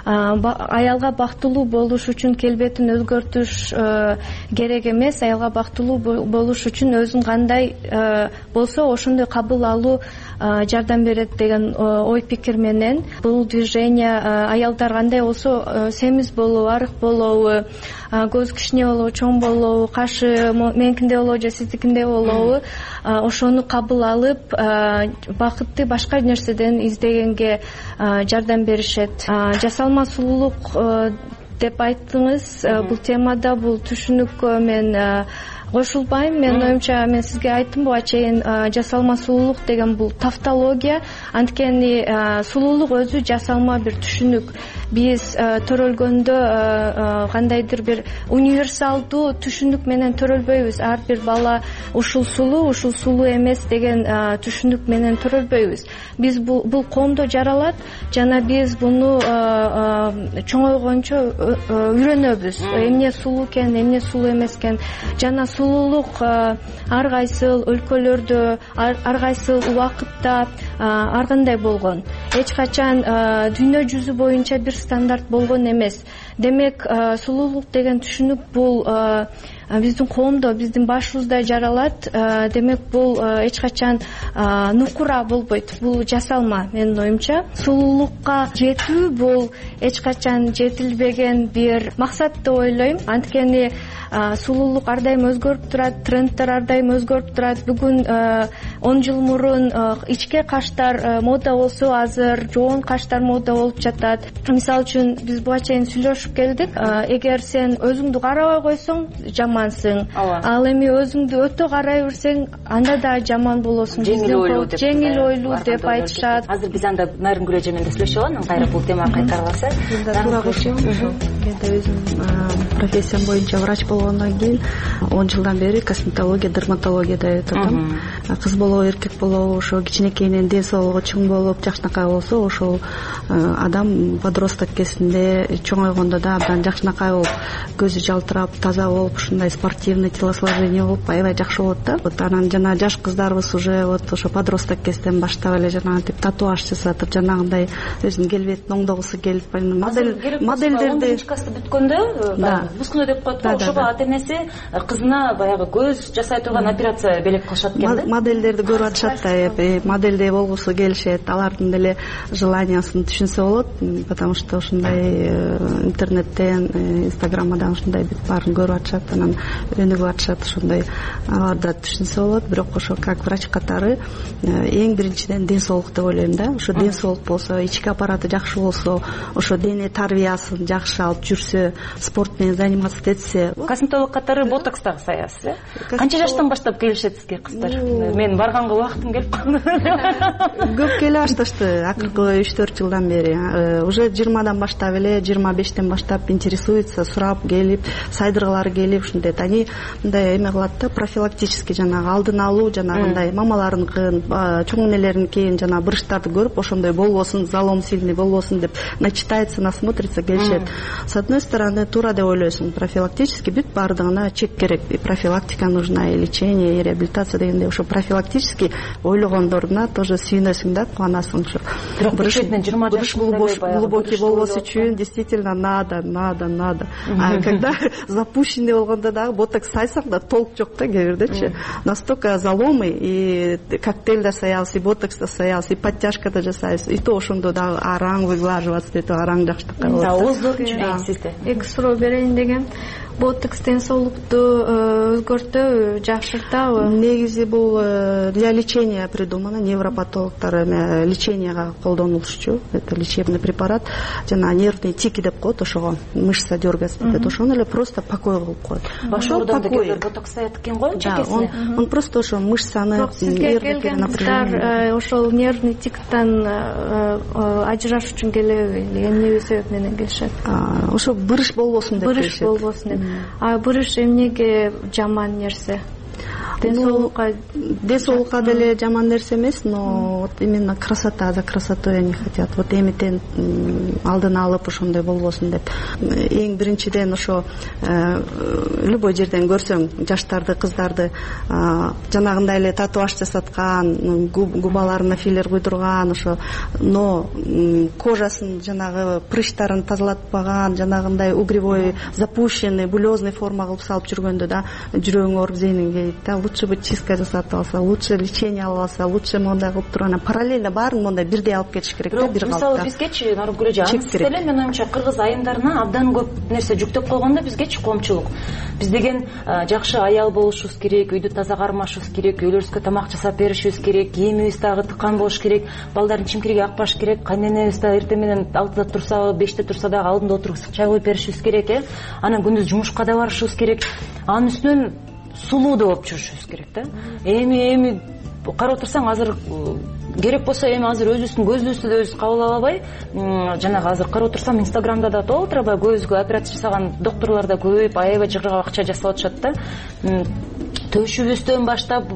Speaker 4: аялга бактылуу болуш үчүн келбетин өзгөртүш керек эмес, аялга бактылуу болуш үчүн өзүн кандай болсо ошондой кабыл алуу жардам берет деген ой пикир менен бул движение аялдар кандай болсо семиз болобу, арык болобу, көз кичине болобу, чоң болобу, кашы меникиндей болобу же сиздикиндей болобу, ошону кабыл алып бакытты башка нерседен издегенге жардам беришет. Жасалма сулуулук деп айттыңыз, бул темада, бул түшүнүккө мен кошулбайм. Менин оюмча, мен сизге айттым буга чейин, жасалма сулуулук деген бул тавтология. Анткени сулуулук өзү жасалма бир түшүнүк. Биз төрөлгөндө кандайдыр бир универсалдуу түшүнүк менен төрөлбөйбүз. Ар бир бала ушул сулуу эмес деген түшүнүк менен төрөлбөйбүз. Биз бул коомдо жаралат жана биз буну чоңойгончо үйрөнөбүз. Эмне сулуу экен, эмне сулуу эмес экен. Жана сулуулук ар кайсыл өлкөлөрдө, ар кайсыл убакытта ар кандай болгон. Эч качан дүйнө жүзү боюнча бир стандарт болгон эмес. Демек, сулуулук деген түшүнүк бул биздин коомдо, биздин башыбызда жаралат. Демек, бул эч качан нукура болбойт. Бул жасалма, менин оюмча. Сулуулукка жетүү бул эч качан жетилбеген бир максат деп ойлойм. Анткени сулуулук ар дайым өзгөрүп турат, тренддер ар дайым өзгөрүп турат. Бүгүн 10 жыл мурун ичке каштар мода болсо, азыр жоон каштар мода болуп жатат. Мисалы үчүн, биз буга чейин сүйлөшүп келдик. Эгер сен өзүңдү карабай койсоң, жамансың. Ал эми өзүңдү өтө карай берсең, анда да жаман болосуң. Жеңил ойлуу деп айтышат.
Speaker 3: Азыр биз анда Нарынгүл эже менен сүйлөшүп алалы, кайра бул темага кайтарыласы.
Speaker 5: Мен да өзүм профессиям боюнча врач болгондон кийин 10 жылдан бери косметология, дерматологияда өтөм. Кыз болобу, эркек болобу, ошо кичинекейинен ден соолугу чоң болуп, жакшынакай болсо, ошол адам подросток кезинде чоңойгондо да абдан жакшынакай болуп, көзү жалтырап, таза болуп, ушундай спортивный телосложение болуп, аябай жакшы болот да. Вот анан жана жаш кыздарыбыз уже вот ошо подросток кезден баштап эле жанагынтип татуаж жасатып, жанагындай өзүнүн келбетин оңдогусу келип, модельдерди
Speaker 3: бүткөндө бускуну деп коет го, ошого ата энеси кызына баягы көз жасай турган операция белек кылышат экен да.
Speaker 5: Модельдерди көрүп атышат да, модельдей болгусу келишет, алардын деле желаниясын түшүнсө болот, потому что ушундай интернеттен, инстаграмдан ушундай бүт баарын көрүп атышат, анан өнүгүп атышат, ошондой аларды түшүнсө болот. Бирок ошо как врач катары эң биринчиден ден соолук деп ойлойм да. Ошо ден соолук болсо, ички аппараты жакшы болсо, ошо дене тарбиясын жакшы алып жүрсө, спорт менен заниматься этсе.
Speaker 3: Косметолог катары ботокс дагы саясыз, э? Канча жаштан баштап келишет сизге кыздар? Мен барганга убактым келип калды.
Speaker 5: Көп келе башташты, акыркы 3-4 жылдан бери. Уже 20дан баштап эле, 25тен баштап интересуется, сурап келип, сайдыргылары келип, ушундай они мындай эме кылат да, профилактический жанагы алдын алуу, жанагындай мамаларыныкын, чоң энелеринкин жана брыштарды көрүп, ошондой болбосун, залом сильный болбосун деп начитается, насмотрится, келишет. С одной стороны, тура деп ойлойсуң, профилактический бүт баардыгына чек керек. И профилактика нужна, и лечение, и реабилитация дегендей. Ошо профилактический ойлогондоруна тоже сүйүнөсүң да, кубанасың. Брыш глубокий болбос үчүн действительно надо. А когда запущенный болгондо дагы ботокс сайсаң да толк жок да, кээ бирдечи. Настолько заломы, и коктейль да саябыз, и ботокс да саябыз, и подтяжка да жасайбыз. И то ошондо дагы араң выглаживаться дейт, араң жакшынакай болот.
Speaker 3: Ооздор жүрөйүн сизде.
Speaker 4: Эки суроо берейин деген. Ботокс ден соолукту өзгөртөбү, жакшыртабы?
Speaker 5: Негизи бул для лечения придумано, невропатологдор леченияга колдонулушчу. Это лечебный препарат. Жана нервный тики деп коет, ошого мышца дергается деп, ошону эле просто покой кылып коет.
Speaker 3: Баш ооруданда кээ ботокс саят экен го, чекесине.
Speaker 5: Он просто ошо мышцаны,
Speaker 4: нервный перенапряжение. Ошол нервный тиктен ажыраш үчүн келеби? Эмне себеп менен келишет?
Speaker 5: Ошо брыш болбосун деп келишет.
Speaker 4: Брыш болбосун деп. А брыш эмнеге жаман нерсе?
Speaker 5: ден соолукка деле жаман нерсе эмес, но вот именно красота, за красотой они хотят. Вот эмитен алдын алып ошондой болбосун деп. Эң биринчиден ошо любой жерден көрсөң жаштарды, кыздарды жанагындай эле татуаж жасаткан, губаларына филлер куйдурган, ошо но кожасын жанагы прыщтарын тазалатпаган, жанагындай угревой запущенный, булезный форма кылып салып жүргөндө да жүрөгүң ооруп зейниң кейит да. Лучше бы чистка жасатып алса, лучше лечение алып алса, лучше мондай кылып турган. Параллельно баарын мондай бирдей алып кетиш керек да, бир калыпта.
Speaker 3: Мисалы бизгечи Наргүл эже, ансыз деле менин оюмча кыргыз айымдарына абдан көп нерсе жүктөп койгондо бизгечи коомчулук. Биз деген жакшы аял болушубуз керек, үйдү таза кармашыбыз керек, үйлөрүбүзгө тамак жасап беришибиз керек, кийимибиз дагы тыккан болуш керек, балдардын чимкириги акпаш керек, кайненебиз да эртең менен 6-да турса, 5-те турса дагы алдында отуруп ысык чай куюп беришибиз керек, анан күндүз жумушка да барышыбыз керек, анын үстүнөн сулуу да болуп жүрүшүбүз керек да. Эми карап отурсаң азыр керек болсо эми азыр өзүбүздүн көзүбүздү да өзүбүз кабыл албай, жанагы азыр карап отурсам Инстаграмда да толтура аябай көзгө операция жасаган докторлор да көбөйүп, аябай жыгырга акча жасап атышат да. Төшүбүздөн баштап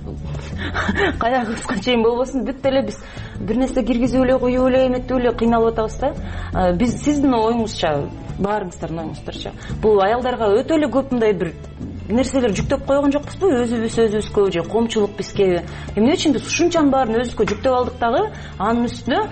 Speaker 3: каягыбызга чейин болбосун бүт эле биз бир нерсе киргизип эле куюп эле эметип эле кыйналып атабыз да. Биз сиздин оюңузча, баарыңыздардын оюңуздарча, бул аялдарга өтө эле көп мындай бир нерселер жүктөп койгон жокпузбу, өзүбүзгө же коомчулук бизге? Эмне үчүн биз ушунчанын баарын өзүбүзгө жүктөп алдык дагы, анын үстүнө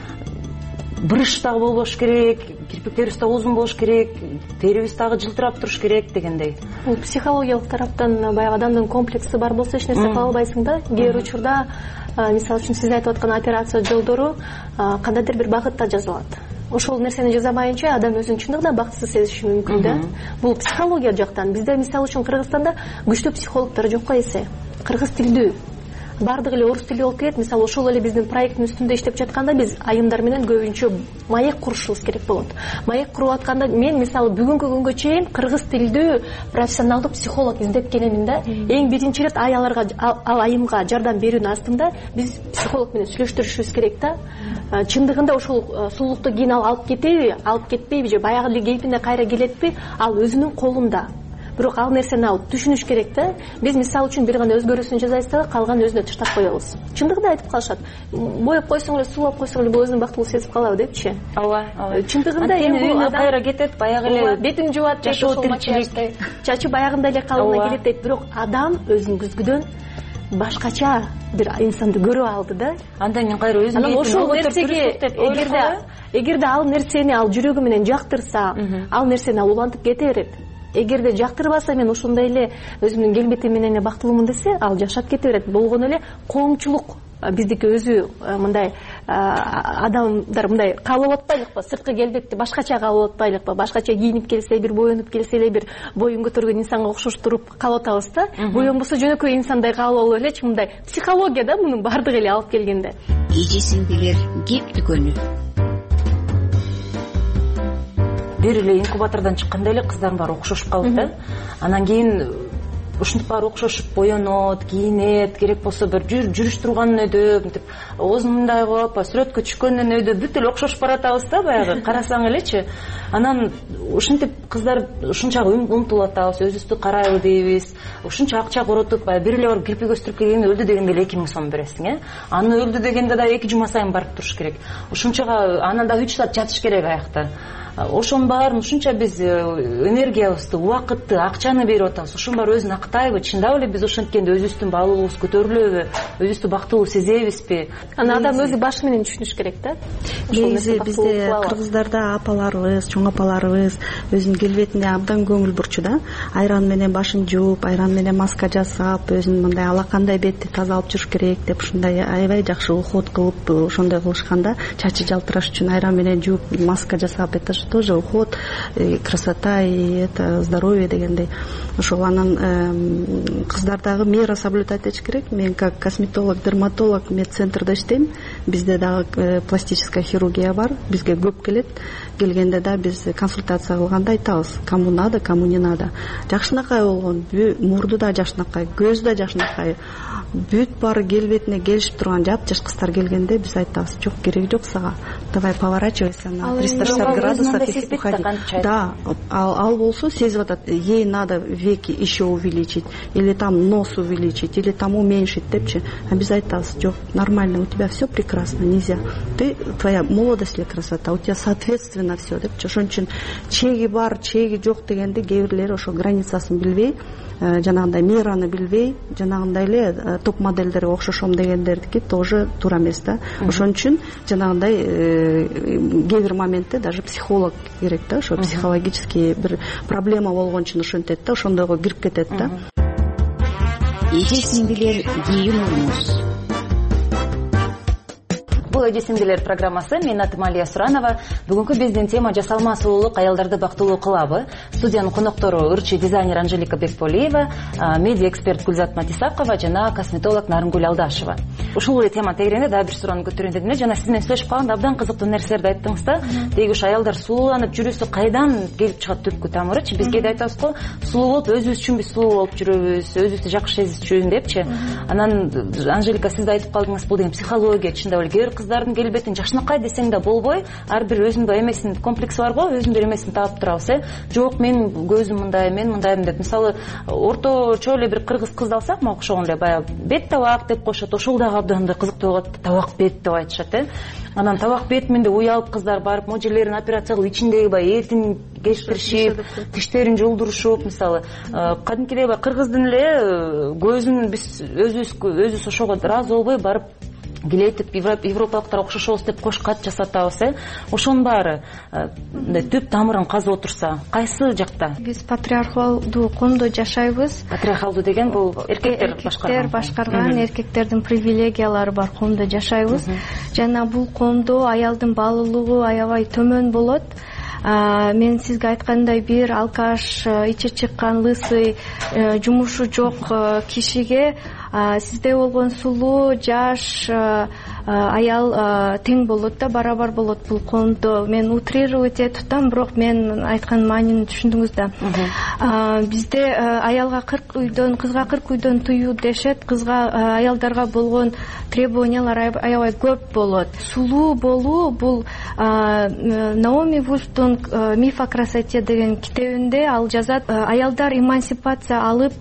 Speaker 3: брыш дагы болбош керек, кирпиктерибиз дагы узун болуш керек, терибиз дагы жылтырап туруш керек дегендей.
Speaker 4: Бул психологиялык тараптан баягы адамдын комплекси бар болсо эч нерсе кыла албайсың да. Кээ бир учурда мисалы үчүн сиз айтып аткан операция жолдору кандайдыр бир багытта жазылат. Ошол нерсени жасабайынча адам өзүн чындыгында бактысыз сезиши мүмкүн да. Бул психология жактан. Бизде мисалы үчүн Кыргызстанда күчтүү психологдор жокко эсе. Кыргыз тилдүү. Бардыгы эле орус тили болуп келет. Мисалы ошол эле биздин проекттин үстүндө иштеп жатканда биз айымдар менен көбүнчө маек курушубуз керек болот. Маек куруп атканда мен мисалы бүгүнкү күнгө чейин кыргыз тилдүү профессионалдуу психолог издеп келемин да. Эң биринчи ирет аяларга, ал айымга жардам берүүнүн астында биз психолог менен сүйлөштүрүшүбүз керек да. Чындыгында ошол сулуулукту кийин ал алып кетеби, алып кетпейби же баягы эле кейпине кайра келетпи, ал өзүнүн колунда. Бирок ал нерсени алып түшүнүш керек да. Биз мисалы үчүн бир гана өзгөрүүсүн жасайбыз да, калган өзүнө таштап коебуз. Чындыгында айтып калышат. Боеп койсоң эле, суулап койсоң эле бул өзүн бактылуу сезип калабы депчи.
Speaker 3: Ооба.
Speaker 4: Чындыгында эми
Speaker 3: үйүнө кайра кетет, баягы эле
Speaker 4: бетин жуат,
Speaker 3: жашоо тиричилик,
Speaker 4: чачы баягындай эле калыбына келет дейт. Бирок адам өзүнүн күзгүдөн башкача бир инсанды көрүп алды да.
Speaker 3: Андан кийин кайра өзүнүн
Speaker 4: ошол нерсеге эгерде ал нерсени ал жүрөгү менен жактырса, ал нерсени ал улантып кете берет. Эгерде жактырбаса, мен ошондой эле өзүмдүн келбетим менен эле бактылуумун десе, ал жашап кете берет. Болгону эле коомчулук биздики өзү мындай адамдар мындай кабыл алып атпайлыкпы, сырткы келбетти башкача кабыл алып атпайлыкпы, башкача кийинип келсе, бир боенуп келсе эле, бир боюн көтөргөн инсанга окшоштуруп калып атабыз да. Боенбосо жөнөкөй инсандай кабыл алып элечи, мындай психология да мунун баардыгы эле алып келгенде.
Speaker 2: Эжесиңдилер кеп түгөнү.
Speaker 3: Бир эле инкубатордон чыкканда эле кыздардын баары окшошуп калды да. Анан кийин ушинтип баары окшошуп боенот, кийинет, керек болсо бир жүрүш турганын өйдөп, мынтип оозун мындай кылып, сүрөткө түшкөндөн өйдөп бүт эле окшошуп баратабыз да, баягы карасаң элечи. Анан ушинтип кыздар ушунча умтулуп атабыз, өзүбүздү карайлы дейбиз. Ушунча акча коротуп, бир эле барып кирпик өстүрүп келгенде өлдү дегенде эле 2000 сом бересиң, Аны өлдү дегенде да 2 жума сайын барып туруш керек. Ушунчага анан да 3 саат жатыш керек аякта. Ошонун баарын ушунча биз энергиябызды, убакытты, акчаны берип атабыз. Ошонун баары өзүн актайбы? Чындап эле биз ошенткенде өзүбүздүн баалуулугубуз көтөрүлөбү? Өзүбүздү бактылуу сезебизби?
Speaker 4: Анан адам өзү башы менен түшүнүш керек да.
Speaker 5: Негизи бизде кыргыздарда апаларыбыз, чоң апаларыбыз өзүнүн келбетине абдан көңүл бурчу да. Айран менен башын жууп, айран менен маска жасап, өзүнүн мындай алакандай бетти таза алып жүрүш керек деп ушундай аябай жакшы уход кылып ошондой кылышканда, чачы жалтыраш үчүн айран менен жууп, маска жасап, это тоже уход, красота и это здоровье дегендей. Ошол анан кыздардагы мера соблюдать этиш керек. Мен как косметолог, дерматолог медцентрде иштейм. бизде дагы пластическая хирургия бар, бизге көп келет. Келгенде да биз консультация кылганда айтабыз, кому надо, кому не надо. Жакшынакай болгон, мурду да жакшынакай, көз да жакшынакай, бүт баары келбетине келишип турган жап-жаш кыздар келгенде биз айтабыз, жок, кереги жок сага. Давай поворачивайся на 360 градусов и уходи. Да, ал болсо сезип атат, ей надо веки еще увеличить, или там нос увеличить, или там уменьшить депчи. А биз айтабыз, жок, нормально, у тебя все прекрасно, нельзя. Твоя молодость или красота, у тебя соответственно все депчи. Ошон үчүн чеги бар, чеги жок дегенди кээ бирлери ошо границасын билбей, жанагындай мераны билбей, жанагындай эле топ модельдерге окшошом дегендердики тоже туура эмес да. Ошон үчүн жанагындай кээ бир моментте даже психолог керек да, ошо психологический бир проблема болгон үчүн ошентет да, ошондойго кирип кетет да.
Speaker 2: Эже-сиңдилер кийим урмуз.
Speaker 3: Бул Эже сиңдилер программасы. Мен атым Алия Суранова. Бүгүнкү биздин тема жасалма сулуулук аялдарды бактылуу кылабы. Студиянын коноктору ырчы дизайнер Анжелика Бекполиева, медиа эксперт Гүлзат Матисакова жана косметолог Нарынгүл Алдашева. Ушул эле тема тегерегинде дагы бир суроonu көтөрөйүн дедим. Жана сиз менен сүйлөшүп калганда абдан кызыктуу нерселерди айттыңыз да. Деги ушу аялдар сулууланып жүрүүсү кайдан келип чыгат түпкү тамырычы? Биз кээде айтабыз го, сулуу болуп өзүбүз үчүн биз сулуу болуп жүрөбүз, өзүбүздү жакшы сезиш үчүн депчи. Анан Анжелика сиз да айтып калдыңыз, бул деген психология, чындап эле кээ бир кыздардын келбетин жакшынакай десең да болбой, ар бир өзүндө эмесин комплекси бар го, өзүндө эмесин таап турабыз, Жок, мен көзүм мындай, мен мындаймын деп. Мисалы, орточо эле бир кыргыз кызды алсак, мага окшогон эле баягы бет табак деп коюшат, ошол дагы абдан да кызыктуу болот, табак бет деп айтышат, Анан табак бетмин деп уялып кыздар барып, можелерин операция кылып, ичиндеги баягы этин кештиришип, тиштерин жолдурушуп, мисалы, кадимкидей баягы кыргыздын эле көзүн биз өзүбүз ошого ыраазы болбой барып килейтип, европалыктар окшошобуз деп кош кат жасатабыз, Ошонун баары түп тамырын казып отурса, кайсы жакта?
Speaker 4: Биз патриархалдуу коомдо жашайбыз.
Speaker 3: Патриархалдуу деген бул эркектер
Speaker 4: башкарган, эркектердин привилегиялары бар коомдо жашайбыз. Жана бул коомдо аялдын баалуулугу аябай төмөн болот. Мен сизге айткандай, бир алкаш, ичи чыккан, лысый, жумушу жок кишиге сизде болгон сулуу, жаш аял тең болот да, барабар болот бул коомдо. Мен утрировать этип атам, бирок мен айткан маанини түшүндүңүз да. Бизде аялга 40 үйдөн, кызга 40 үйдөн тыюу дешет. Кызга, аялдарга болгон требованиялар аябай көп болот. Сулуу болуу бул Наоми Вульфтун «Миф о красоте» деген китебинде ал жазат, аялдар эмансипация алып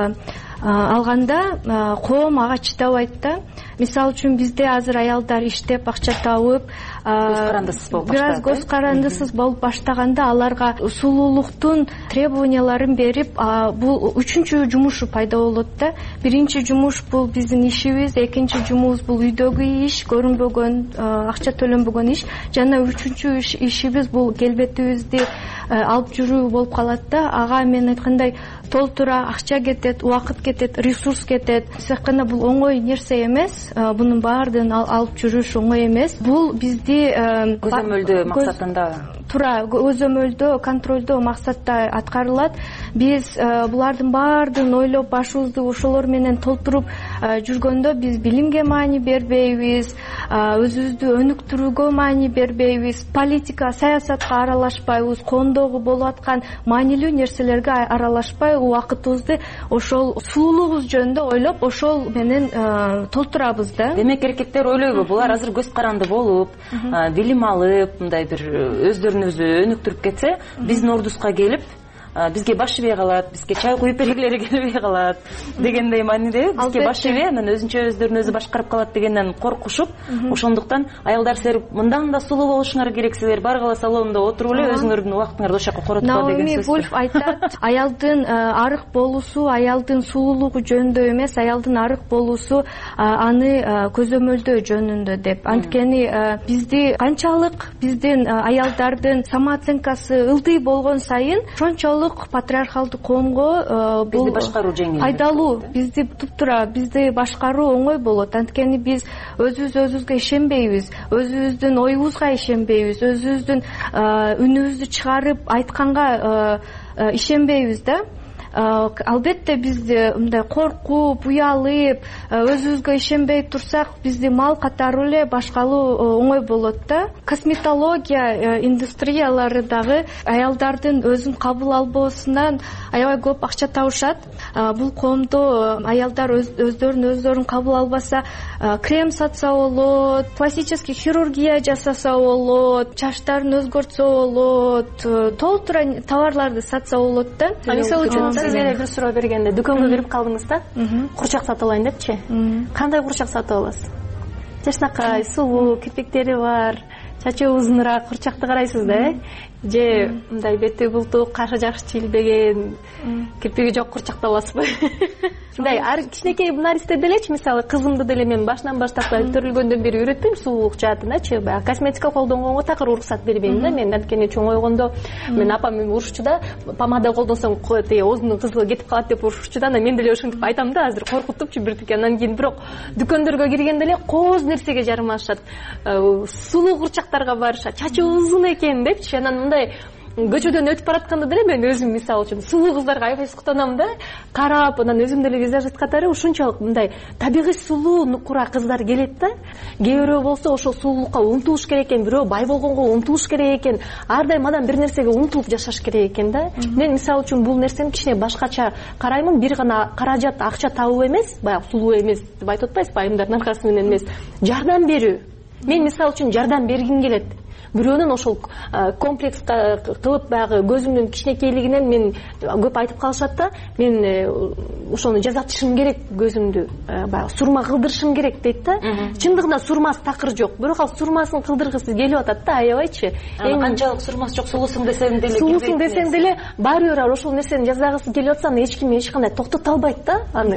Speaker 4: алганда коом ага чыдабайт да. Мисалы үчүн бизде азыр аялдар иштеп акча табып, бираз көз карандысыз болуп баштаганда аларга сулуулуктун требованияларын берип, бул үчүнчү жумушу пайда болот да. Биринчи жумуш бул биздин ишибиз, экинчи жумуш бул үйдөгү иш, көрүнбөгөн, акча төлөнбөгөн иш, жана үчүнчү ишибиз бул келбетибизди алып жүрүү болуп калат да. Ага мен айткандай толтура акча кетет, убакыт кетет, ресурс кетет. Сакана бул оңой нерсе эмес. Бунун баардыгын алып жүрүш оңой эмес. Бул бизди
Speaker 3: көзөмөлдөө максатында
Speaker 4: туура көзөмөлдөө, контролдоо максатта аткарылат. Биз булардын баардыгын ойлоп, башыбызды ошолор менен толтуруп жүргөндө биз билимге маани бербейбиз, өзүбүздү өнүктүрүүгө маани бербейбиз, политика, саясатка аралашпайбыз, коомдогу болуп аткан маанилүү нерселерге аралашпай, убакытыбызды ошол сулуулугубуз жөнүндө ойлоп, ошол менен толтурабыз да.
Speaker 3: Демек эркектер ойлойбу, булар азыр көз каранды болуп, билим алып, мындай бир өздөрүн өзү өнүктүрүп кетсе, биздин ордубузга келип, бизге баш ийбей калат, бизге чай куюп бергилери келбей калат дегендей мааниде, бизге баш ийбей анан өзүнчө өздөрүн өзү башкарып калат дегенден коркушуп, ошондуктан аялдар силер мындан да сулуу болушуңар керек, силер баргыла салондо отуруп эле өзүңөрдүн убактыңарды ошол жака коротуп деген сөз.
Speaker 4: Наоми Вульф айтат, аялдын арык болуусу аялдын сулуулугу жөнүндө эмес, аялдын арык болуусу аны көзөмөлдөө жөнүндө деп. Анткени бизди канчалык биздин аялдардын самооценкасы ылдый болгон сайын, ошончолук патриархалдуу коомго бул
Speaker 3: башкаруу жеңил,
Speaker 4: пайдалуу, бизди туптура, бизди башкаруу оңой болот. Анткени биз өзүбүзгө ишенбейбиз, өзүбүздүн оюбузга ишенбейбиз, өзүбүздүн үнүбүздү чыгарып айтканга ишенбейбиз да.
Speaker 6: албетте биз мындай коркуп уялып өзүбүзгө ишенбей турсак бизди мал катары эле башкалуу оңой болот да. Косметология индустриялары дагы аялдардын өзүн кабыл албоосунан аябай көп акча табышат. Бул коомдо аялдар өздөрүн кабыл албаса крем сатса болот, пластический хирургия жасаса болот, чачтарын өзгөртсө болот, толтура товарларды сатса болот да.
Speaker 4: Мисалы үчүн сиз эле бир суроо бергенде дүкөнгө кирип калдыңыз да, курчак сатып алайын депчи. Кандай курчак сатып аласыз? Жашнакай, сулуу, кирпиктери бар, чачы узунураак курчакты карайсыз да, же мындай бети бултук, кашы жакшы чийилбеген, кирпиги жок курчакты аласызбы? Мындай кичинекей наристе делечи, мисалы кызымды деле мен башынан баштап төрүлгөндөн бери үйрөтпөйм сулуулук жаатыначы. Баягы косметика колдонгонго такыр уруксат бербейм да. Мен анткени чоңойгондо мен апам урушчу да, помада колдонсоң оозунун кызыгы кетип калат деп урушчу да. Анан мен деле ошентип айтам да, азыр коркутупчу биртике. Анан кийин бирок дүкөндөргө киргенде эле кооз нерсеге жарымашат. Сулуу курчактарга барышат. Чачы узун экен депчи. Анан мындай көчөдөн өтүп баратканда деле мен өзүм мисалы үчүн сулуу кыздарга аябай суктанам да, карап, анан өзүм деле визажист катары ушунчалык мындай табигый сулуу нукура кыздар келет да. Кээ бирөө болсо ошол сулуулукка умтулуш керек экен, бирөө бай болгонго умтулуш керек экен, ар дайым адам бир нерсеге умтулуп жашаш керек экен да. Мен мисалы үчүн бул нерсени кичине башкача караймын. Бир гана каражат, акча табуу эмес, баягы сулуу эмес деп айтып атпайсызбы, айымдардын аркасы менен эмес, жардам берүү. Мен мисалы үчүн жардам бергим келет. Бирөөнүн ошол комплекс кылып баягы көзүмдүн кичинекейлигинен мен көп айтып калышат да, мен ошону жазатышым керек, көзүмдү баягы сурма кылдырышым керек дейт да. Чындыгында сурмасы такыр жок, бирок ал сурмасын кылдыргысы келип атат да, аябайчы.
Speaker 3: Канчалык сурмасы жок, сулуусуң десең деле,
Speaker 6: сулуусуң десең деле баары бир ошол нерсени жазагысы келип атса, аны эч ким эч кандай токтото албайт да. Аны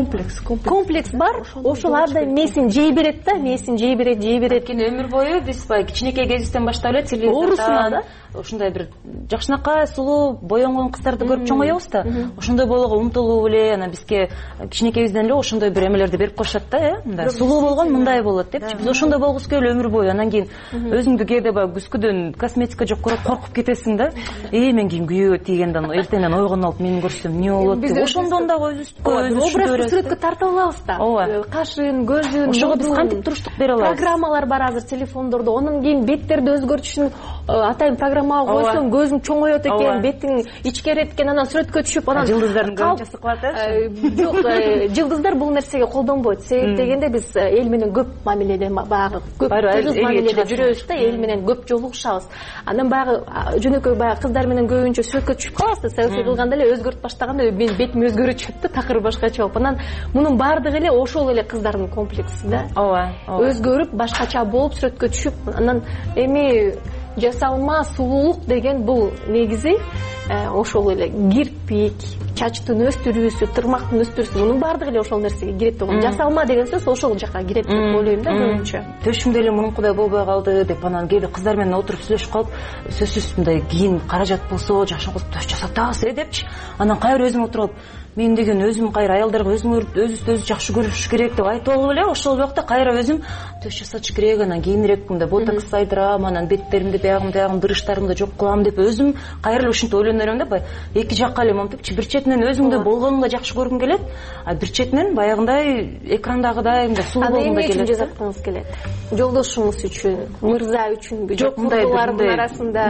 Speaker 6: комплекс бар, ошол ар дайым мээсин жей берет да, мээсин жей берет.
Speaker 3: Анткени өмүр бою биз баягы кичинекей кезибизден баштап эле телевизордон ушундай бир жакшынакай сулуу боёнгон кыздарды көрүп чоңоебуз да. Ошондой болууга умтулуу эле, анан бизге кичинекейибизден эле ошондой бир эмелерди берип коюшат да, мындай сулуу болгон мындай болот депчи. Биз ошондой болгусу келип өмүр бою. Анан кийин өзүңдү кээде баягы күзгүдөн косметика жок көрүп коркуп кетесиң да. Мен кийин күйөөгө тийгенден эртеңден ойгонуп алып мени көрсөм эмне болот деп. Ошондон дагы
Speaker 6: образды сүрөткө тартып алабыз да. Кашын, көзүн,
Speaker 3: ошого биз кантип туруштук бере алабыз?
Speaker 6: Программалар бар азыр телефондордо. Анан кийин беттерди өзгөртүш үчүн атайын программага койсоң көзүң чоңоет экен, бетиң ичкерет экен, анан сүрөткө түшүп, анан
Speaker 3: жылдыздардын көбүнчөсү кылат
Speaker 6: Жок, жылдыздар бул нерсеге колдонбойт. Себеп дегенде биз эл менен көп мамиледе, баягы көп мамиледе жүрөбүз да, эл менен көп жолугушабыз. Анан баягы жөнөкөй баягы кыздар менен көбүнчө сүрөткө түшүп калабыз да, селфи кылганда эле өзгөртүп баштаганда мен бетим өзгөрө түшөт да, такыр башкача болуп. Анан мунун баардыгы эле ошол эле кыздардын комплекси да. Өзгөрүп, башкача болуп, сүрөткө түшүп, анан эми жасалма сулуулук деген бул негизи ошол эле кирпик, чачтын өстүрүүсү, тырмактын өстүрүүсү, мунун баардыгы эле ошол нерсеге кирет да. Жасалма деген сөз ошол жака кирет деп ойлойм да көбүнчө.
Speaker 3: Төшүм деле мунункудай болбой калды деп, анан кээде кыздар менен отуруп сүйлөшүп калып, сөзсүз мындай кийин каражат болсо жакшы кылып төш жасатабыз депчи. Анан кайра өзүм отуруп алып, мен деген өзүм кайра аялдарга өзүбүздү өзү жакшы көрүш керек деп айтып алып эле ошол убакта кайра өзүм төш жасатыш керек, анан кийинирээк мындай ботокс сайдырам, анан беттеримди биягым дырыштарымды жок кылам деп өзүм кайра эле ушинтип ойлоно берем да. Эки жакка эле монтипчи, бир четинен өзүңдү болгонуңда жакшы көргүң келет, а бир четинен баягындай экрандагыдай мындай сулуу болгуң келет.
Speaker 6: Эмне үчүн жасаткыңыз келет? Жолдошуңуз үчүн, мырза үчүнбү, жок курдулардын арасында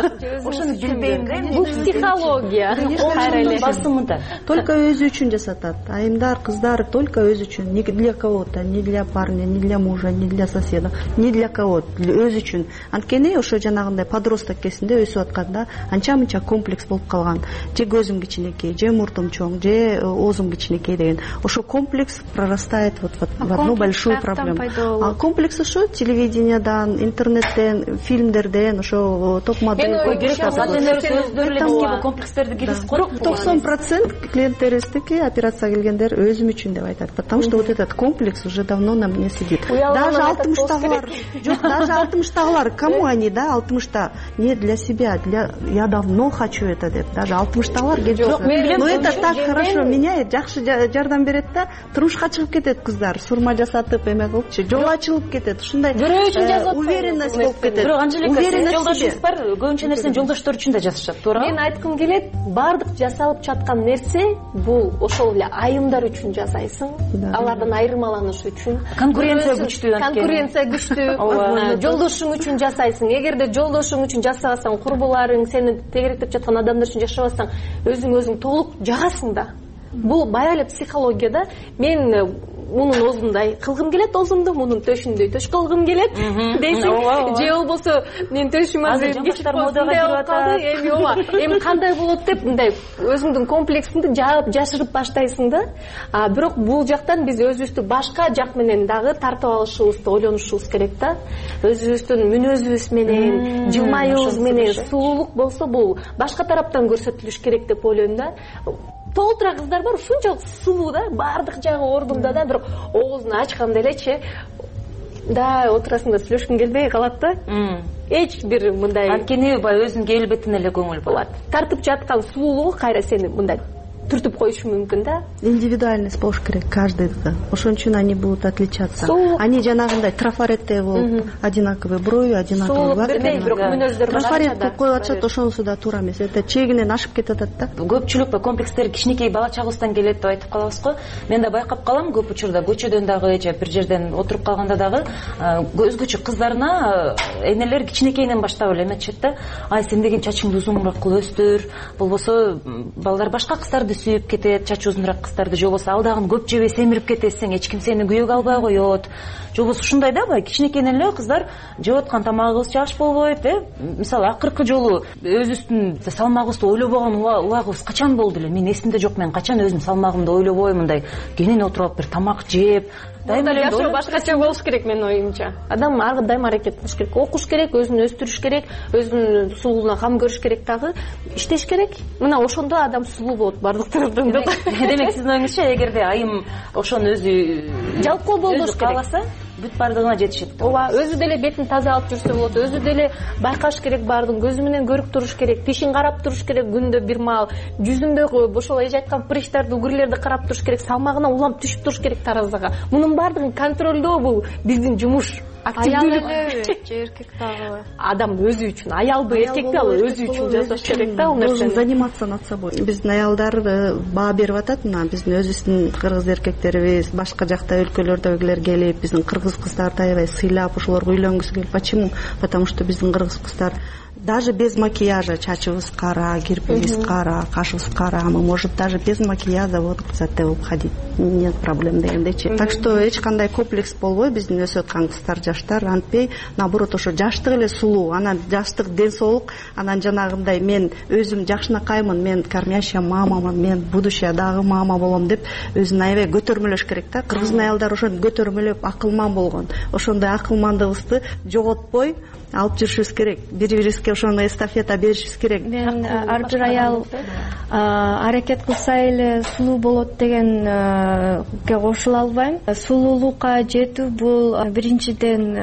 Speaker 3: ошону билбейм да.
Speaker 6: Бул психология.
Speaker 3: Кайра эле басымында
Speaker 5: только өзү үчүн жасатат. Айымдар, кыздар только өзү үчүн, не для кого-то, не для парня, не для мужа, не для соседа, не для кого-то, өзү үчүн. Анткени ошо жанагындай подросток кезинде өсүп атканда анча-мынча комплекс болуп калган. Же көзүм кичинекей, же мурдум чоң, же оозум кичинекей деген. Ошо комплекс прорастает вот в одну большую проблему. А комплекс ошо телевидениядан, интернеттен, фильмдерден, ошо топ модель
Speaker 3: комплекстерди киргизип коюп,
Speaker 5: 90% клиенттерибиздики операцияга келгендер өзүм үчүн деп айтат. Потому что вот этот комплекс уже давно на мне сидит. Даже 60-тагылар, жок, даже 60-тагылар, кому они, да, 60-та, не для себя, для я давно хочу это деп. Даже 60-тагылар келип.
Speaker 6: Жок, мен
Speaker 5: но это так хорошо меняет, жакшы жардам берет да, турмушка чыгып кетет кыздар, сурма жасатып эме кылыпчы, жол ачылып кетет, ушундай
Speaker 3: бирөө үчүн жазып атпайбы?
Speaker 5: Уверенность болуп кетет.
Speaker 3: Бирок Анжелика, сиздин жолдошуңуз бар, көбүнчө нерсени жолдоштор үчүн да жазышат, туура?
Speaker 6: Мен айткым келет, баардык жасалып жаткан нерсе бул ошол эле айымдар үчүн жасайсың, алардан айырмаланыш үчүн.
Speaker 3: Конкуренция күчтүү,
Speaker 6: конкуренция күчтүү. Жолдошуң үчүн жасайсың. Эгерде жолдошуң үчүн жасабасаң, курбуларың сени тегеректеп жаткан адамдар үчүн жашабасаң, өзүң толук жагасың да. Бул бая эле психология да. Мен мунун озундай кылгым келет, озумду мунун төшүндөй төш кылгым келет дейсиң. Же болбосо мен төшүм азыр кичик модага кирип атат. Эми кандай болот деп мындай өзүңдүн комплексиңди жаап жашырып баштайсың да. Бирок бул жактан биз өзүбүздү башка жак менен дагы тартып алышыбызды ойлонушубуз керек да. Өзүбүздүн мүнөзүбүз менен, жылмаюубуз менен сулуулук болсо бул башка тараптан көрсөтүлүш керек деп ойлойм да. Толтура кыздар бар, ушунчалык сулуу да, баардык жагы ордунда да, бирок оозун ачканда элечи да отурасың да сүйлөшкүң келбей калат да. Эч бир мындай
Speaker 3: анткени баягы өзүнүн келбетине эле көңүл болот.
Speaker 6: Тартып жаткан сулуулугу кайра сени мындай түртүп коюшу мүмкүн да.
Speaker 5: Индивидуальность болуш керек каждыйга. Ошон үчүн они будут отличаться. Они жанагындай трафаретте болуп, одинаковый брови, одинаковый глаз.
Speaker 6: Бирок мүнөздөр
Speaker 5: трафарет коюп коюп атышат, ошонусу да туура эмес. Это чегинен ашып кетип атат да.
Speaker 3: Көпчүлүк комплекстер кичинекей бала чагыбыздан келет деп айтып калабыз го. Мен да байкап калам көп учурда көчөдөн дагы же бир жерден отуруп калганда дагы өзгөчө кыздарына энелер кичинекейинен баштап эле эметишет да. Ай сен деген чачыңды узунураак кылып өстүр, болбосо балдар башка кыздарды сүйүп кетет, чачы узунураак кыздарды, же болбосо ал дагы көп жебей семирип кетесиң, эч ким сени күйөөгө албай коет. Же болбосо ушундай да баягы кичинекейинен эле кыздар жеп аткан тамагыбыз жаш болбойт, мисалы акыркы жолу өзүбүздүн салмагыбызды ойлобогон убагыбыз качан болду эле? Мен эсимде жок, мен качан өзүмдүн салмагымды ойлобой мындай кенен отуруп бир тамак жеп.
Speaker 6: Жашоо башкача болуш керек менин оюмча. Адам ар дайым аракет кылыш керек, окуш керек, өзүн өстүрүш керек, өзүнүн сулуулугуна кам көрүш керек дагы, иштеш керек. Мына ошондо адам сулуу болот бардык тараптан.
Speaker 3: Демек сиздин оюңузча эгерде айым ошону өзү
Speaker 6: жалпы болдуш
Speaker 3: кааласа, бүт бардыгына жетишет.
Speaker 6: Ооба, өзү деле бетин таза алып жүрсө болот, өзү деле байкаш керек бардыгын, көзү менен көрүп туруш керек, тишин карап туруш керек күндө бир маал, жүзүндөгү ошол эже айткан прыщтарды, угирлерди карап туруш керек, салмагына улам түшүп туруш керек таразага. Мунун бардыгын контролдоо бул биздин жумуш.
Speaker 4: Аял элеби же эркек дагы?
Speaker 6: Адам өзү үчүн, аялбы, эркекти ал өзү үчүн жасаш керек да, ал нерсени.
Speaker 5: Должен заниматься над собой. Биздин аялдар баа берип атат, мына биздин өзүбүздүн кыргыз эркектерибиз, башка жакта өлкөлөрдөгүлөр келип, биздин кыргыз кыздарды аябай сыйлап, ошолорго үйлөнгүсү келип. Почему? Потому что биздин кыргыз кыздар даже без макияжа, чачыбыз кара, кирпигибиз кара, кашыбыз кара, мы можем даже без макияжа вот зате ходить, нет проблем дегендейчи. Так что эч кандай комплекс болбой биздин өсүп аткан кыздар, жаштар антпей, наоборот ошо жаштык эле сулуу, анан жаштык ден соолук, анан жанагындай мен өзүм жакшынакаймын, мен кормящая мамамын, мен будущая дагы мама болом деп өзүн аябай көтөрмөлөш керек да. Кыргыздын аялдары ошентип көтөрмөлөп акылман болгон. Ошондой акылмандыгыбызды жоготпой алып жүрүшүбүз керек. Бири-бирибизге ошондой эстафета беришибиз керек.
Speaker 4: Мен ар бир аял аракет кылса эле сулуу болот дегенге кошула албайм. Сулуулукка жетүү бул биринчиден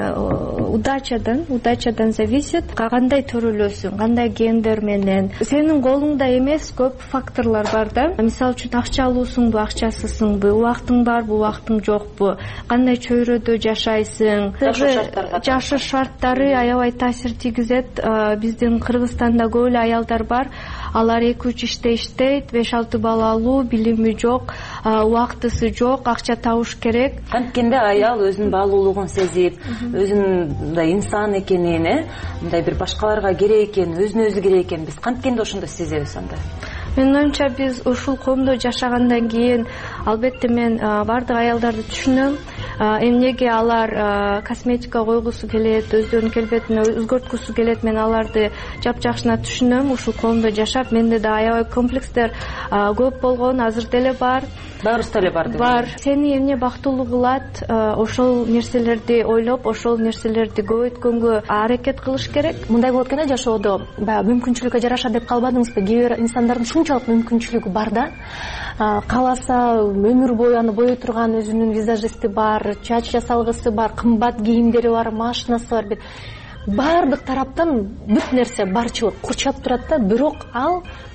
Speaker 4: удачадан зависит. Кандай төрөлөсүң, кандай гендер менен. Сенин колуңда эмес, көп факторлор бар да. Мисалы үчүн акча алуусуңбу, акчасызсыңбы, убактың барбы, убактың жокпу, кандай чөйрөдө жашайсың, жашоо шарттары аябай таасир тийгизет. Биздин Кыргызстанда көп эле аялдар бар, алар 2-3 иште иштейт, 5-6 балалуу, билими жок, убактысы жок, акча табыш керек.
Speaker 3: Анткенде аял өзүнүн баалуулугун сезип, өзүнүн мындай инсан экенин, мындай бир башкаларга керек экенин, өзүнө өзү керек экенин биз канткенде ошондо сезебиз анда.
Speaker 4: Менин оюмча биз ушул коомдо жашагандан кийин албетте мен бардык аялдарды түшүнөм. Эмнеге алар косметика койгусу келет, өздөрүнүн келбетин өзгөрткүсү келет, мен аларды жапжакшына түшүнөм. Ушул коомдо жашап менде да аябай комплекстер көп болгон, азыр деле бар.
Speaker 3: Баарыбызда эле бар.
Speaker 4: Бар. Сени эмне бактылуу кылат, ошол нерселерди ойлоп, ошол нерселерди көбөйткөнгө аракет кылыш керек.
Speaker 6: Мындай болот экен жашоодо, баягы мүмкүнчүлүккө жараша деп калбадыңызбы? Кээ бир инсандардын ушунчалык мүмкүнчүлүгү бар да. Кааласа өмүр бою аны бой турган өзүнүн визажисти бар, чач жасалгысы бар, кымбат кийимдери бар, машинасы бар. Баардык тараптан бүт нерсе, барчылык курчап турат да, бирок ал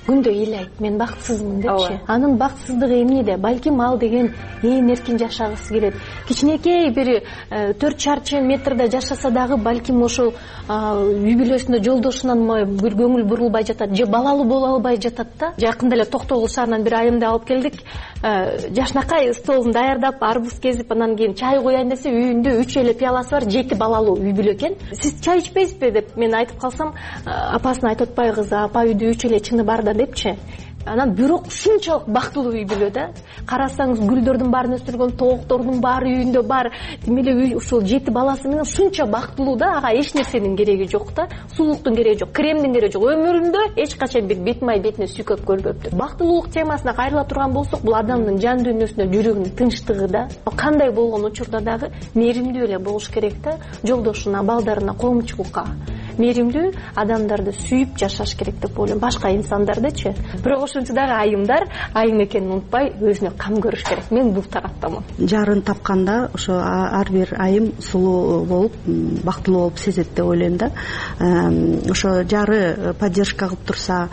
Speaker 6: күндө ыйлайт, мен бактысызмын депчи. Анын бактысыздыгы эмнеде? Балким ал деген ээн эркин жашагысы келет. Кичинекей бир 4 чарчы метрде жашаса дагы балким ошол үй бүлөсүндө жолдошунан бир көңүл бурулбай жатат, же балалуу боло албай жатат да. Жакында эле Токтогул шаарынан бир айымды алып келдик. Жашнакай столун даярдап, арбуз кезип, анан кийин чай коеюн десе, үйүндө 3 эле пияласы бар, 7 балалуу үй бүлө экен. Сиз чай ичпейсизби деп мен айтып калсам, апасына айтып атпайбыз, апа үйдө 3 эле чыны бар да депчи. Анан бирок ушунчалык бактылуу үй бүлө да. Карасаңыз гүлдөрдүн баарын өстүргөн, тооктордун баары үйүндө бар. Демеле үй ушул 7 баласы менен ушунча бактылуу да, ага эч нерсенин кереги жок да. Сулуктун кереги жок, кремдин кереги жок. Өмүрүндө эч качан бир бет май бетине сүйкөк көрбөптүр. Бактылуулук темасына кайрыла турган болсок, бул адамдын жан дүйнөсүнө, жүрөгүнүн тынчтыгы да. Кандай болгон учурда дагы мээримдүү эле болуш керек да. Жолдошуна, балдарына, коомчулукка мээримдүү адамдарды сүйүп жашаш керек деп ойлойм. Башка инсандардычы. Бирок ошентсе дагы айымдар айым экенин унутпай өзүнө кам көрүш керек. Мен бул тараптамын.
Speaker 5: Жарын тапканда ошо ар бир айым сулуу болуп, бактылуу болуп сезет деп ойлойм да. Ошо жары поддержка кылып турса,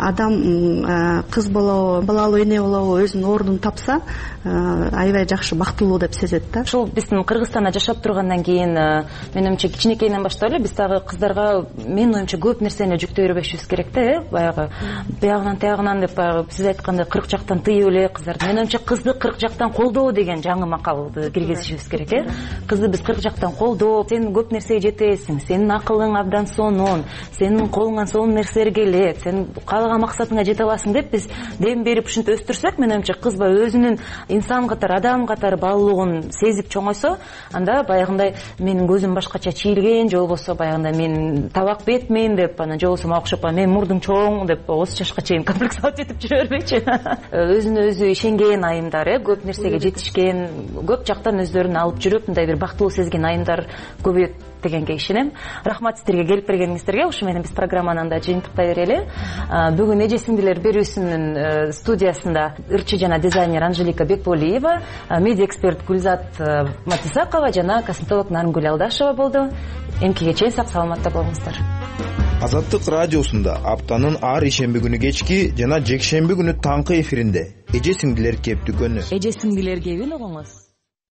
Speaker 5: адам кыз болобу, балалуу эне болобу, өзүнүн ордун тапса, аябай жакшы бактылуу деп сезет да.
Speaker 3: Ушул биздин Кыргызстанда жашап тургандан кийин менимче кичинекейинен баштап эле биз дагы кыздарга, менин оюмча, көп нерсени жүктөй бербешибиз керек да, баягы биягынан тиягынан деп, баягы сиз айткандай 40 жактан тыйып эле кыздарды. Менин оюмча кызды 40 жактан колдоо деген жаңы макалды киргизишибиз керек, Кызды биз 40 жактан колдоп, сен көп нерсеге жетесиң, сенин акылың абдан сонун, сенин колуңан сонун нерселер келет, сен каалаган максатыңа жете аласың деп биз дем берип ушинтип өстүрсөк, менин оюмча кыз баягы өзүнүн инсан катары, адам катары баалуулугун сезип чоңойсо, анда баягындай менин көзүм башкача чийилген, же болбосо баягындай мен табак бетмин деп, анан же болбосо мага окшоп мен мурдуң чоң деп, осы жашка чейин комплекс алып жетип жүрө бербейчи. Өзүнө өзү ишенген айымдар, көп нерсеге жетишкен, көп жактан өздөрүн алып жүрүп, мындай бир бактылуу сезген айымдар көбөйөт дегенге ишенем. Рахмат сиздерге, келип бергениңиздерге. Ушу менен биз программаны анда жыйынтыктай берели. Бүгүн Эже сиңдилер берүүсүнүн студиясында ырчы жана дизайнер Анжелика Бекболиева, медиа эксперт Гүлзат Матисакова жана косметолог Нарынгүл Алдашева болду. Эмкиге чейин сак саламатта болуңуздар.
Speaker 14: Азаттык радиосунда аптанын ар ишемби күнү кечки жана жекшемби күнү таңкы эфиринде Эже сиңдилер кеп дүкөнү.
Speaker 3: Эже сиңдилер кебин угуңуз.